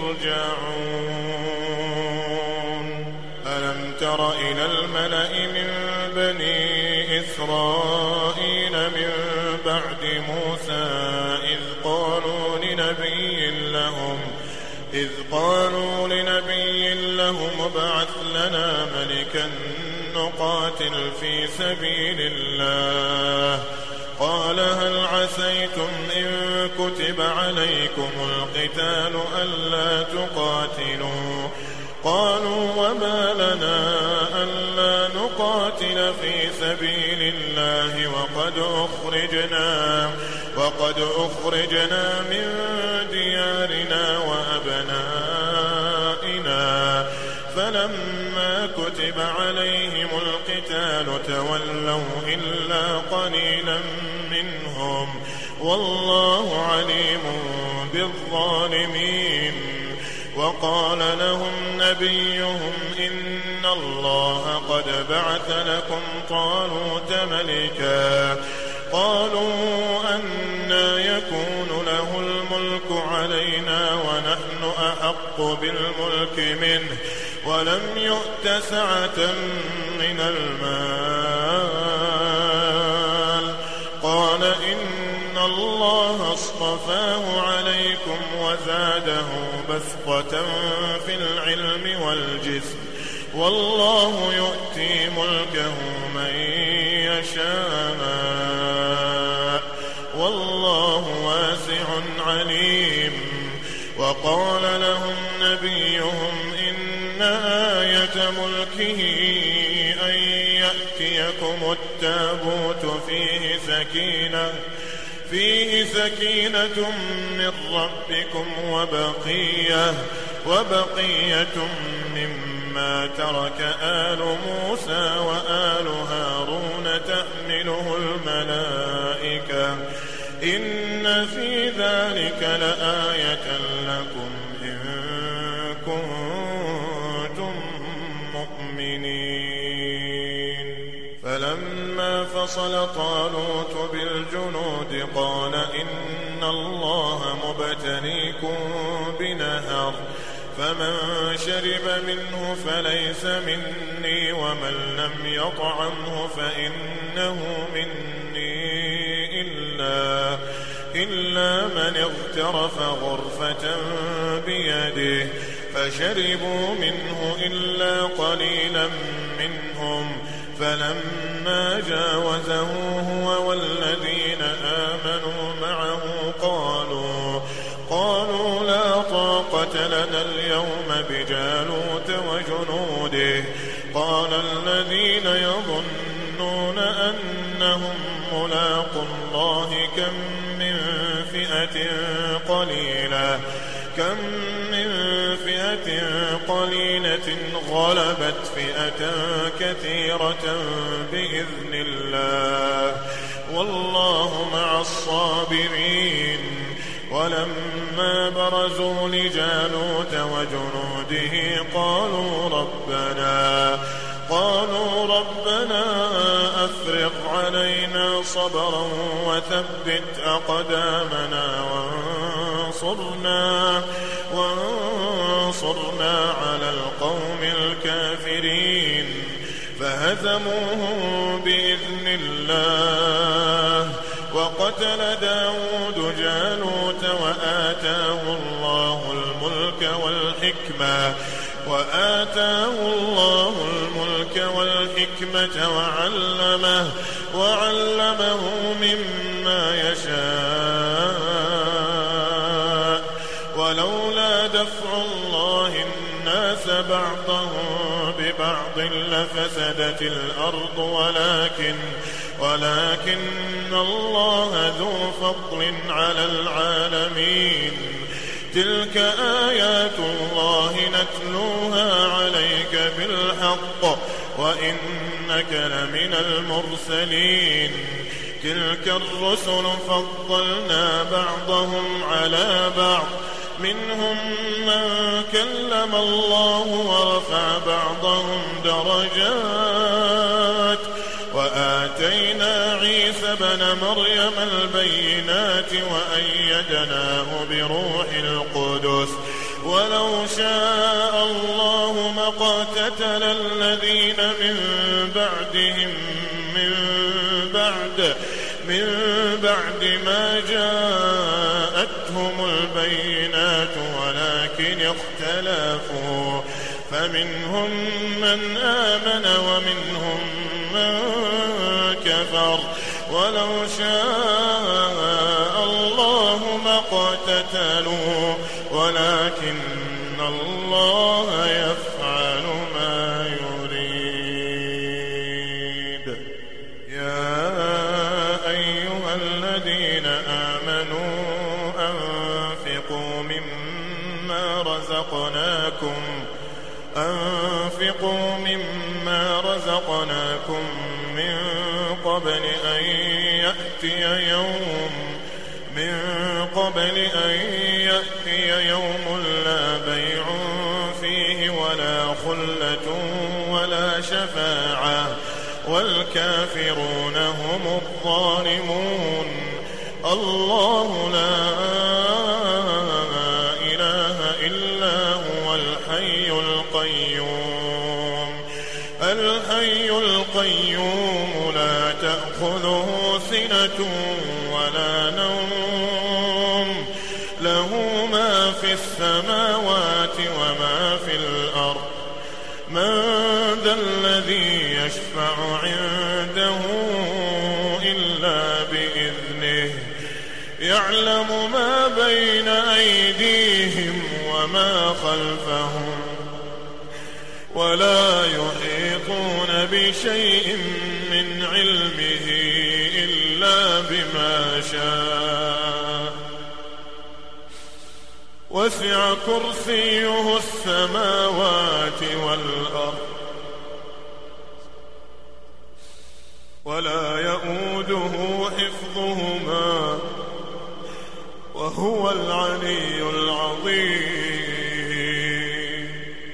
ترجعون ألم تر إلى الملأ من بني إسرائيل من بعد موسى إذ قالوا لنبي لهم إذ قالوا لنبي لهم ابعث لنا ملكا نقاتل في سبيل الله قال هل عسيتم إن كتب عليكم القتال ألا تقاتلوا قالوا وما لنا ألا نقاتل في سبيل الله وقد أخرجنا وقد أخرجنا من ديارنا وأبنائنا فلما كتب عليهم القتال تولوا إلا قليلا منهم والله عليم بالظالمين وقال لهم نبيهم إن الله قد بعث لكم طالوت ملكا قالوا أنى يكون له الملك علينا ونحن أحق بالملك منه ولم يؤت سعة من المال قال إن الله اصطفاه عليكم وزاده بسطة في العلم والجسم والله يؤتي ملكه من يشاء والله واسع عليم وقال لهم نبيهم إن آية ملكه أن يأتيكم التابوت فيه سكينة فيه سكينة من ربكم وبقية وبقية مما ترك آل موسى وآل هارون تحمله الملائكة إن في ذلك لآية لكم إن كنتم مؤمنين فلما فصل طالوت بالجنود قال إن الله مبتليكم بنهر فمن شرب منه فليس مني ومن لم يطعمه فإنه مني إلا, إلا من اغترف غرفة بيده فشربوا منه إلا قليلا منهم فلما جاوزه هو والذين آمنوا معه قالوا قالوا لا طاقة لنا اليوم بجالوت وجنوده قال الذين يظنون أنهم ملاقوا الله كم من فئة قليلة كم من فئة قليلة غلبت فئة كثيرة بإذن الله والله مع الصابرين ولما برزوا لجالوت وجنوده قالوا ربنا قالوا ربنا أفرغ علينا صبرا وثبت أقدامنا وانصرنا وانصرنا على القوم الكافرين فهزموهم بإذن الله وقتل داود جالوت وآتاه الله الملك والحكمة وآتاه الله الملك والحكمة وعلمه وعلمه مما يشاء ولولا دفع الله الناس بعضهم ببعض ببعض لفسدت الأرض ولكن ولكن الله ذو فضل على العالمين. تلك آيات الله نتلوها عليك بالحق وإنك لمن المرسلين. تلك الرسل فضلنا بعضهم على بعض منهم من كلم الله ورفع بعضهم درجات وآتينا عيسى بن مريم البينات وأيدناه بروح القدس ولو شاء الله ما اقتتل الذين من بعدهم من بعد من بعد ما جاءتهم البينات ولكن اختلفوا فمنهم من آمن ومنهم من كفر ولو شاء الله ما اقتتلوا ولكن الله يفعل ما يريد. يا أيها الذين آمنوا أنفقوا مما رزقناكم أنفقوا مما رزقناكم من قبل أن يأتي يوم من قبل أن يأتي يوم لا بيع فيه ولا خلة ولا شفاعة والكافرون هم الظالمون. الله لا إله إلا هو الحي القيوم الحي القيوم لا تأخذه سنة ولا نوم له ما في السماوات وما في الأرض. من ذا الذي يشفع عنده إلا بإذنه يعلم ما بين أيديهم وما خلفهم ولا يحيطون بشيء من علمه إلا بما شاء وسع كرسيه السماوات والأرض ولا يؤوده حفظهما وهو العلي العظيم.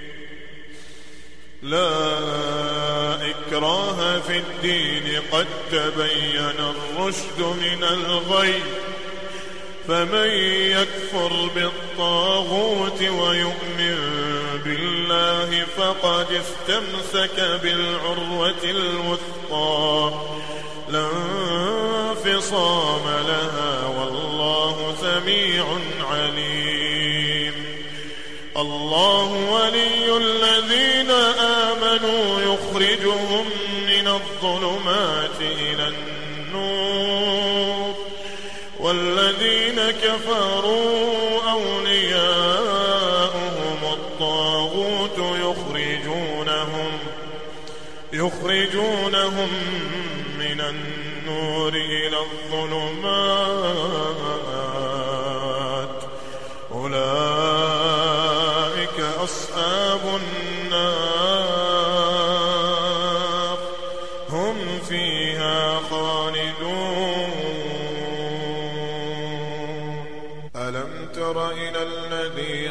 لا إكراه في الدين قد تبين الرشد من الغي فمن يكفر بالطاغوت ويؤمن بالله فقد استمسك بالعروة الوثقى لا انفصام لها والله سميع عليم. الله ولي الذين آمنوا يخرجهم من الظلمات إلى النور والذين كفروا أولياؤهم الطاغوت يخرجونهم يخرجونهم من النور إلى الظلمات أولئك أصحاب النار هم فيها خالدون. ألم تر إلى الذي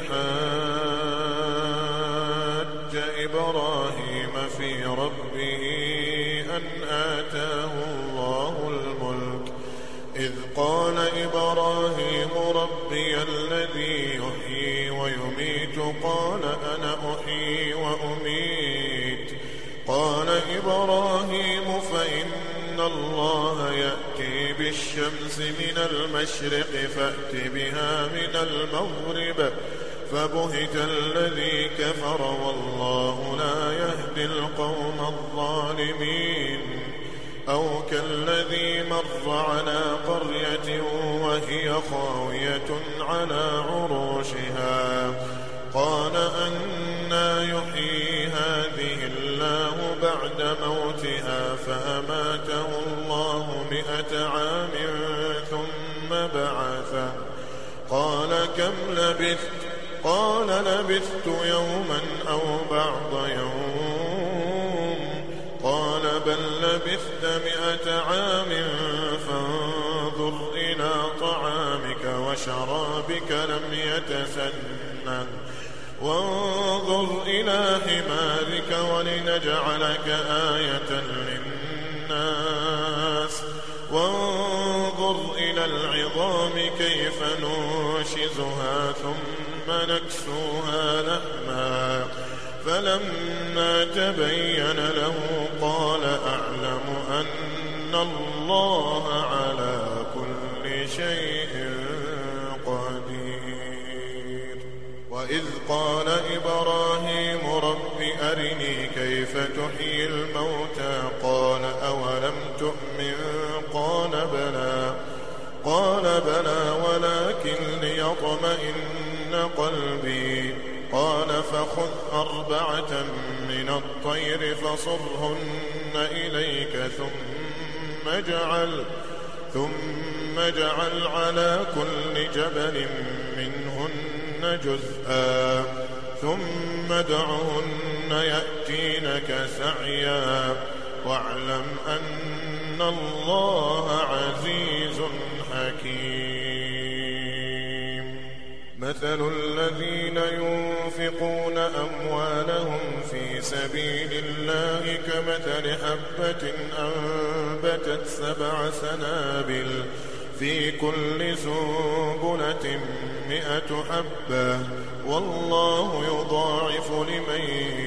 حاج إبراهيم في ربه أن آتاه الله الملك إذ قال إبراهيم ربي الذي يحيي ويميت قال أنا أحيي وأميت قال إبراهيم فإن الله يأتي بالشمس من المشرق فأت بها من المغرب فبهت الذي كفر والله لا يهدي القوم الظالمين. أو كالذي مر على قرية وهي خاوية على عروشها قال أنى يحيي هذه الله موتها فأماته الله مئة عام ثم بعثه قال كم لبثت؟ قال لبثت يوما أو بعض يوم قال بل لبثت مئة عام فانظر إلى طعامك وشرابك لم يتسنه وانظر إلى حمارك ولنجعلك آية للناس وانظر إلى العظام كيف ننشزها ثم نكسوها لحما فلما تبين له قال أعلم أن الله على كل شيء قدير. وإذ قال إبراهيم رب أرني كيف تحيي الموتى قال أولم تؤمن قال بلى قال بلى ولكن ليطمئن قلبي قال فخذ أربعة من الطير فصرهن إليك ثم اجعل ثم اجعل على كل جبل منهن جزءا ثم ادعهن يأتينك سعيا واعلم أن الله عزيز حكيم. مثل الذين ينفقون أموالهم في سبيل الله كمثل حبة أنبتت سبع سنابل في كل سنبلة مئة حبة والله يضاعف لمن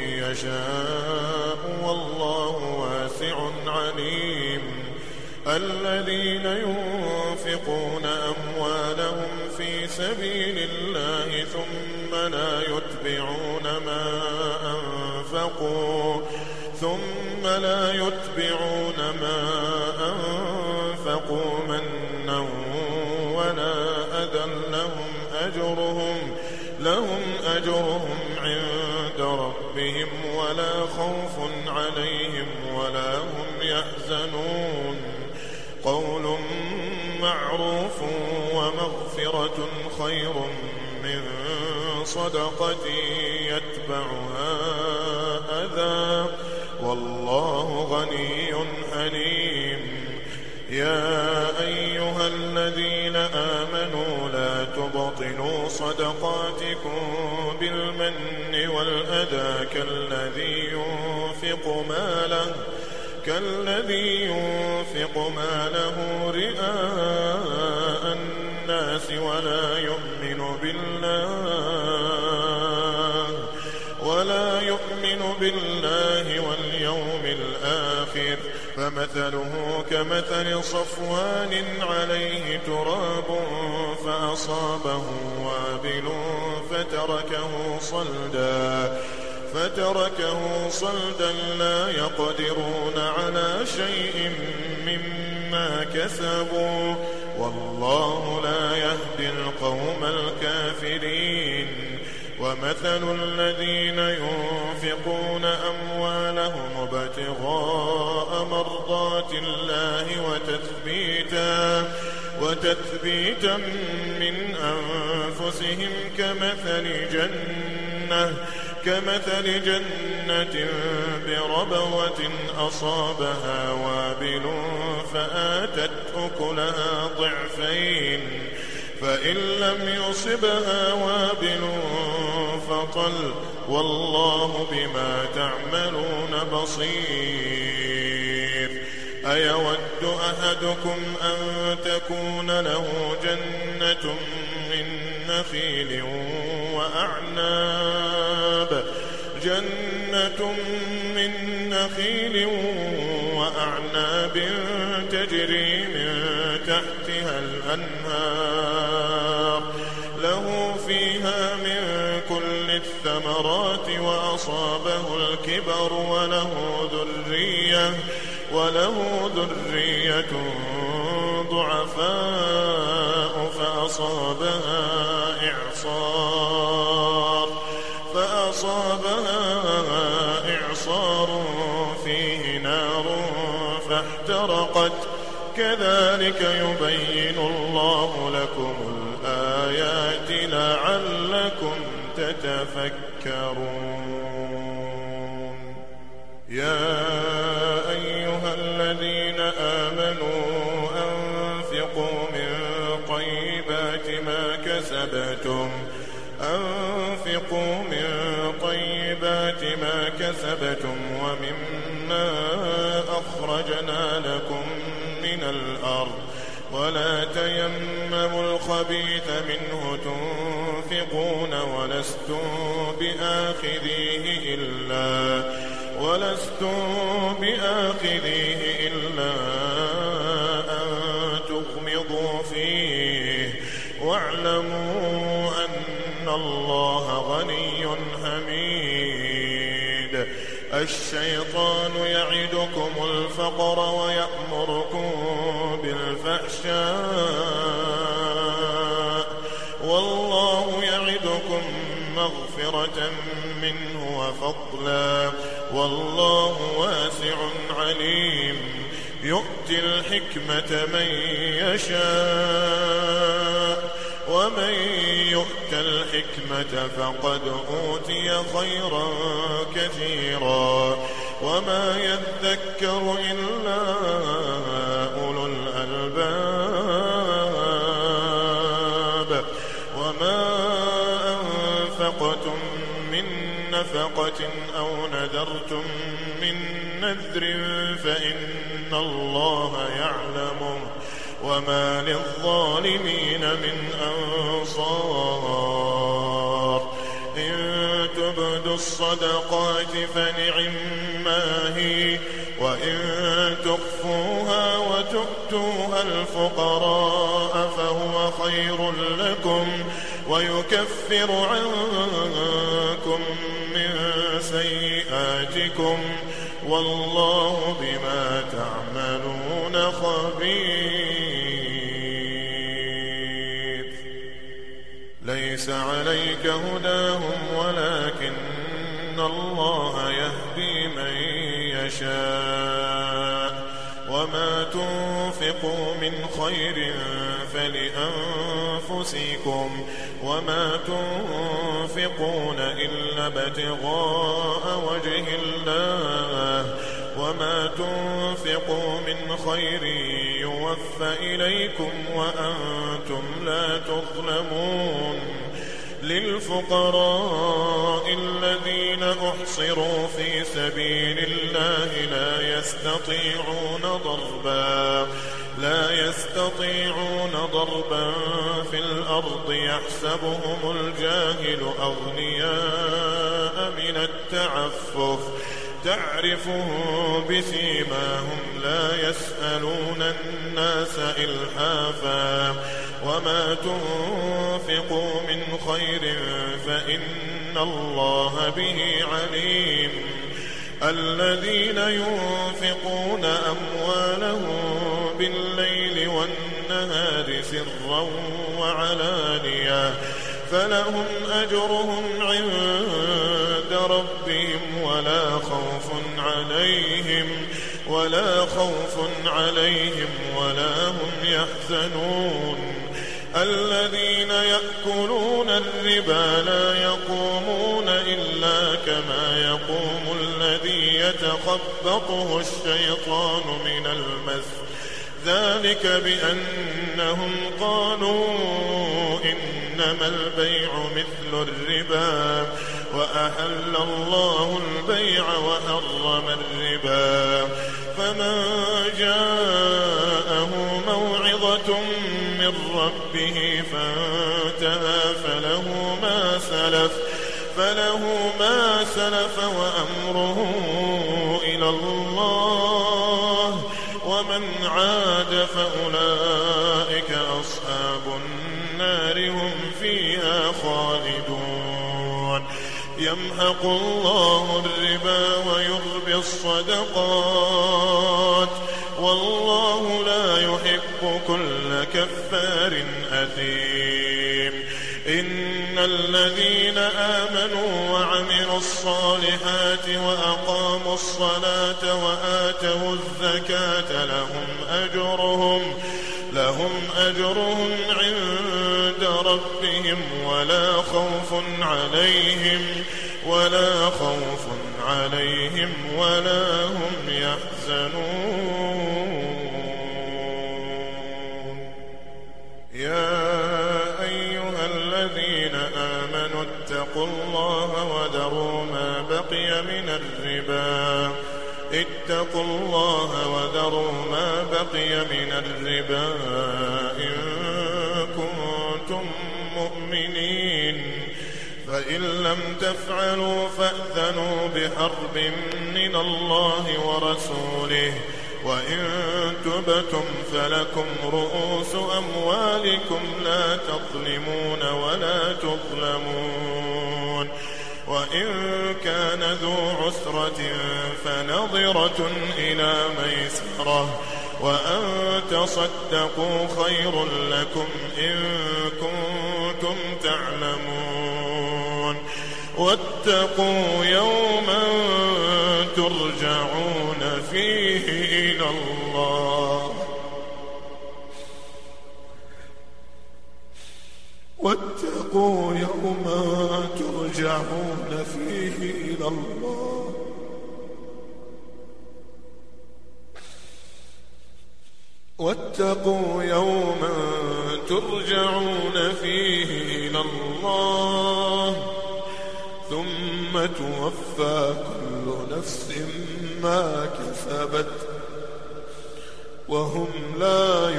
يشاء والله واسع عليم. الذين ينفقون أموالهم في سبيل الله ثم لا يتبعون ما أنفقوا ثم لا يتبعون ما أنفقوا منا ولا أذى لهم أجرهم لهم أجرهم عند ربهم ولا خوف عليهم ولا هم يحزنون. قول معروف ومغفرة خير من صدقة يتبعها أذى والله غني حليم. يا أيها الذين آمنوا لا تبطلوا صدقاتكم بالمن والأذى كالذي ينفق ماله كالذي ينفق ماله رئاء الناس ولا يؤمن بالله ولا يؤمن بالله واليوم الآخر فمثله كمثل صفوان عليه تراب فأصابه وابل فتركه صلدا فتركه صلدا لا يقدرون على شيء مما كسبوا والله لا يهدي القوم الكافرين. ومثل الذين ينفقون أموالهم ابتغاء مرضات الله وتثبيتا وتثبيتا من أنفسهم كمثل جنة كمثل جنة بربوة أصابها وابل فآتت أكلها ضعفين فإن لم يصبها وابل فطل والله بما تعملون بصير. أيود أحدكم أن تكون له جنة من نخيل وأعناب جنة من نخيل وأعناب تجري من تحتها الأنهار له فيها من كل الثمرات وأصابه الكبر وله ذرية وله ذرية ضعفاء فأصابها إعصار فأصابها إعصار فيه كذلك يبين الله لكم الآيات لعلكم تتفكرون. يا أيها الذين آمنوا أنفقوا من طيبات ما كسبتم أنفقوا من طيبات ما كسبتم ومما أخرجنا لكم من الأرض ولا تيمموا الخبيث منه تنفقون ولستم بآخذيه إلا ولستم بآخذيه إلا أن تغمضوا فيه واعلموا أن الله غني حميد. الشيطان يعدكم الفقر ويأمركم بالفحشاء والله يعدكم مغفرة منه وفضلا والله واسع عليم. يؤتي الحكمة من يشاء ومن يؤت الحكمة فقد أوتي خيرا كثيرا وما يذكر إلا أولو الألباب. وما أنفقتم من نفقة أو نذرتم من نذر فإن الله يعلمه وما للظالمين من أنصار. إن تبدوا الصدقات فنعما هي وإن تخفوها وتؤتوها الفقراء فهو خير لكم ويكفر عنكم من سيئاتكم والله بما تعملون خبير. ليس عليك هداهم ولكن الله يهدي من يشاء وما تنفقوا من خير فلأنفسكم وما تنفقون إلا ابتغاء وجه الله وما تنفقوا من خير يوفى إليكم وأنتم لا تظلمون. للفقراء الذين أحصروا في سبيل الله لا يستطيعون ضربا لا يستطيعون ضربا في الأرض يحسبهم الجاهل أغنياء من التعفف تعرفهم بسيماهم لا يسألون الناس إلحافا وما تنفقوا من خير فإن الله به عليم. الذين ينفقون أموالهم بالليل والنهار سرا وعلانية فلهم أجرهم عند ربهم ولا خوف عليهم ولا خوف عليهم ولا هم يحزنون. الذين يأكلون الربا لا يقومون إلا كما يقوم الذي يتخبطه الشيطان من المس ذلك بأنهم قالوا إنما البيع مثل الربا وأحل الله البيع وحرم الربا. فمن جاءه موعظة من ربه فانتهى فله ما سلف فله ما سلف وأمره إلى الله ومن عاد فأولئك أصحاب النار هم فيها خالدون. يمحق الله الربا ويربي الصدقات والله لا يحب كل كفار أثيم. إن الذين آمنوا وعملوا الصالحات وأقاموا الصلاة وآتوا الزكاة لهم أجرهم لهم أجرهم عند ربهم ولا خوف عليهم ولا خوف عليهم ولا هم يحزنون. يا أيها الذين آمنوا اتقوا الله وذروا ما بقي من الربا اتقوا الله وذروا ما بقي من الربا إن كنتم مؤمنين فإن لم تفعلوا فأذنوا بحرب من الله ورسوله وإن تبتم فلكم رؤوس أموالكم لا تظلمون ولا تظلمون وإن كان ذو عسرة فنظرة إلى ميسرة وأن تصدقوا خير لكم إن كنتم تعلمون واتقوا يوما ترجعون فيه إلى الله واتقوا يوما ترجعون فيه إلى الله واتقوا يوما ترجعون فيه إلى الله ثم توفى كل نفس ما كسبت وهم لا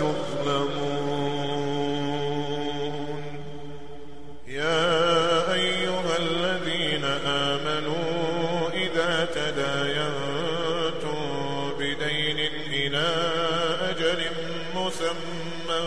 يظلمون. يا أيها الذين آمنوا إذا تداينتم بدين إلى أجل مسمى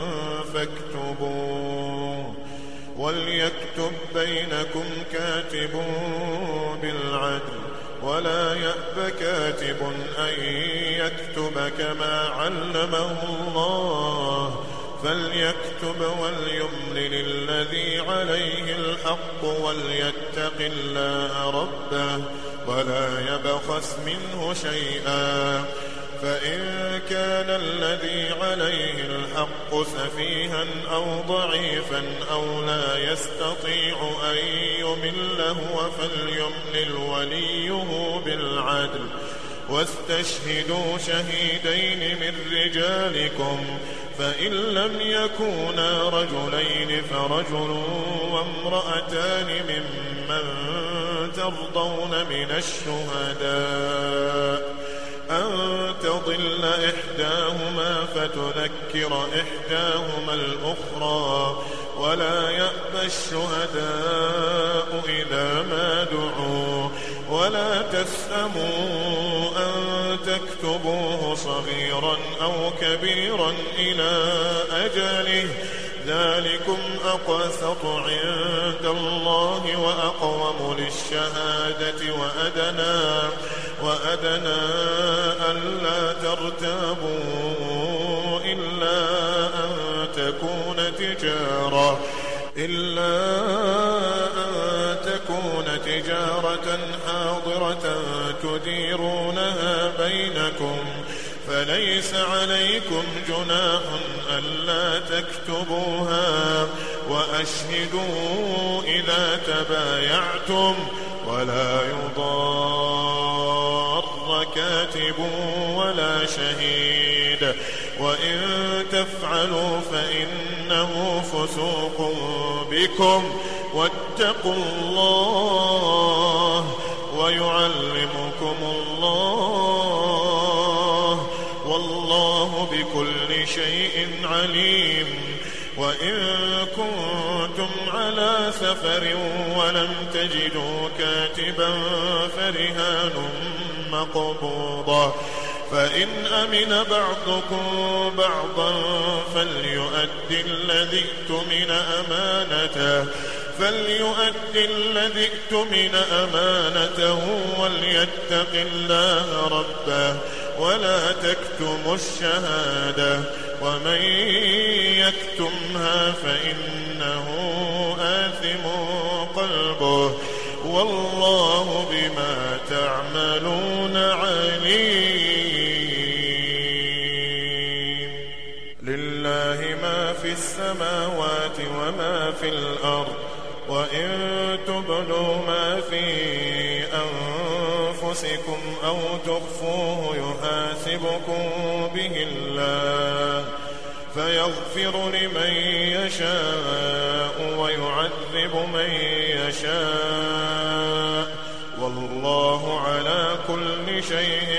فاكتبوه وليكتب بينكم كاتب بالعدل ولا يأب كاتب أن يكتب كما علمه الله فليكتب وليملل الذي عليه الحق وليتق الله ربه ولا يبخس منه شيئا فإن كان الذي عليه الحق سفيها أو ضعيفا أو لا يستطيع أن يمل هو فليملل وليه بالعدل واستشهدوا شهيدين من رجالكم فإن لم يكونا رجلين فرجل وامرأتان ممن ترضون من الشهداء أن تضل إحداهما فتذكر إحداهما الأخرى ولا يأبى الشهداء إذا ما دعوا ولا تسأموا أن تكتبوه صغيرا أو كبيرا إلى أجله ذلكم أقسط عند الله وأقوم للشهادة وأدنى وأدنى ألا ترتابوا إلا أن تكون تجارة إلا أن تكون تجارة حاضرة تديرونها بينكم فليس عليكم جناح ألا تكتبوها وأشهدوا إذا تبايعتم ولا يضار كاتب ولا شهيد وإن تفعلوا فإنه فسوق بكم واتقوا الله ويعلمكم الله والله بكل شيء عليم. وإن كنتم على سفر ولم تجدوا كاتبا فرهان مقبوضة فإن أمن بعضكم بعضا فليؤدي الذي اؤتمن أمانته فليؤدي الذي اؤتمن أمانته وليتق الله ربه ولا تكتموا الشهادة ومن يكتمها فإنه لله ما في السماوات وما في الأرض وإن تبدوا ما في أنفسكم أو تخفوه يحاسبكم به الله فيغفر لمن يشاء ويعذب من يشاء والله على كل شيء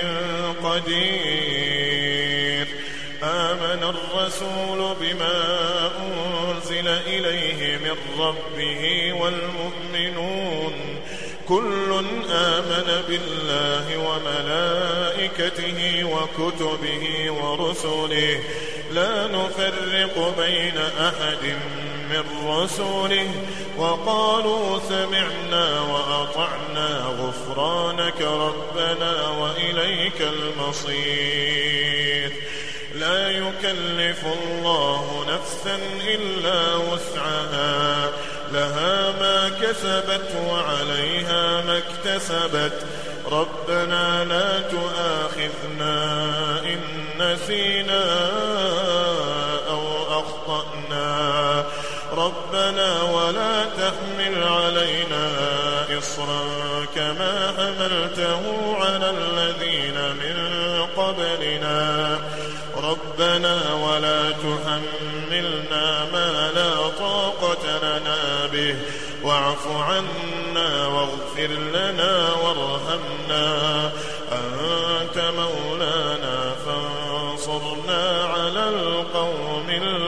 قدير. آمن الرسول بما أنزل إليه من ربه والمؤمنون كل آمن بالله وملائكته وكتبه ورسله لا نفرق بين أحد من رسله وقالوا سمعنا وأطعنا غفرانك ربنا وإليك المصير. لا يكلف الله نفسا إلا وسعها لها ما كسبت وعليها ما اكتسبت ربنا لا تؤاخذنا إن نسينا أو أخطأنا ربنا ولا تحمل علينا إصرا كما حملته على الذين من قبلنا ربنا ولا تحملنا ما لا طاقة لنا به واعف عنا واغفر لنا وارحمنا أنت مولانا فانصرنا على القوم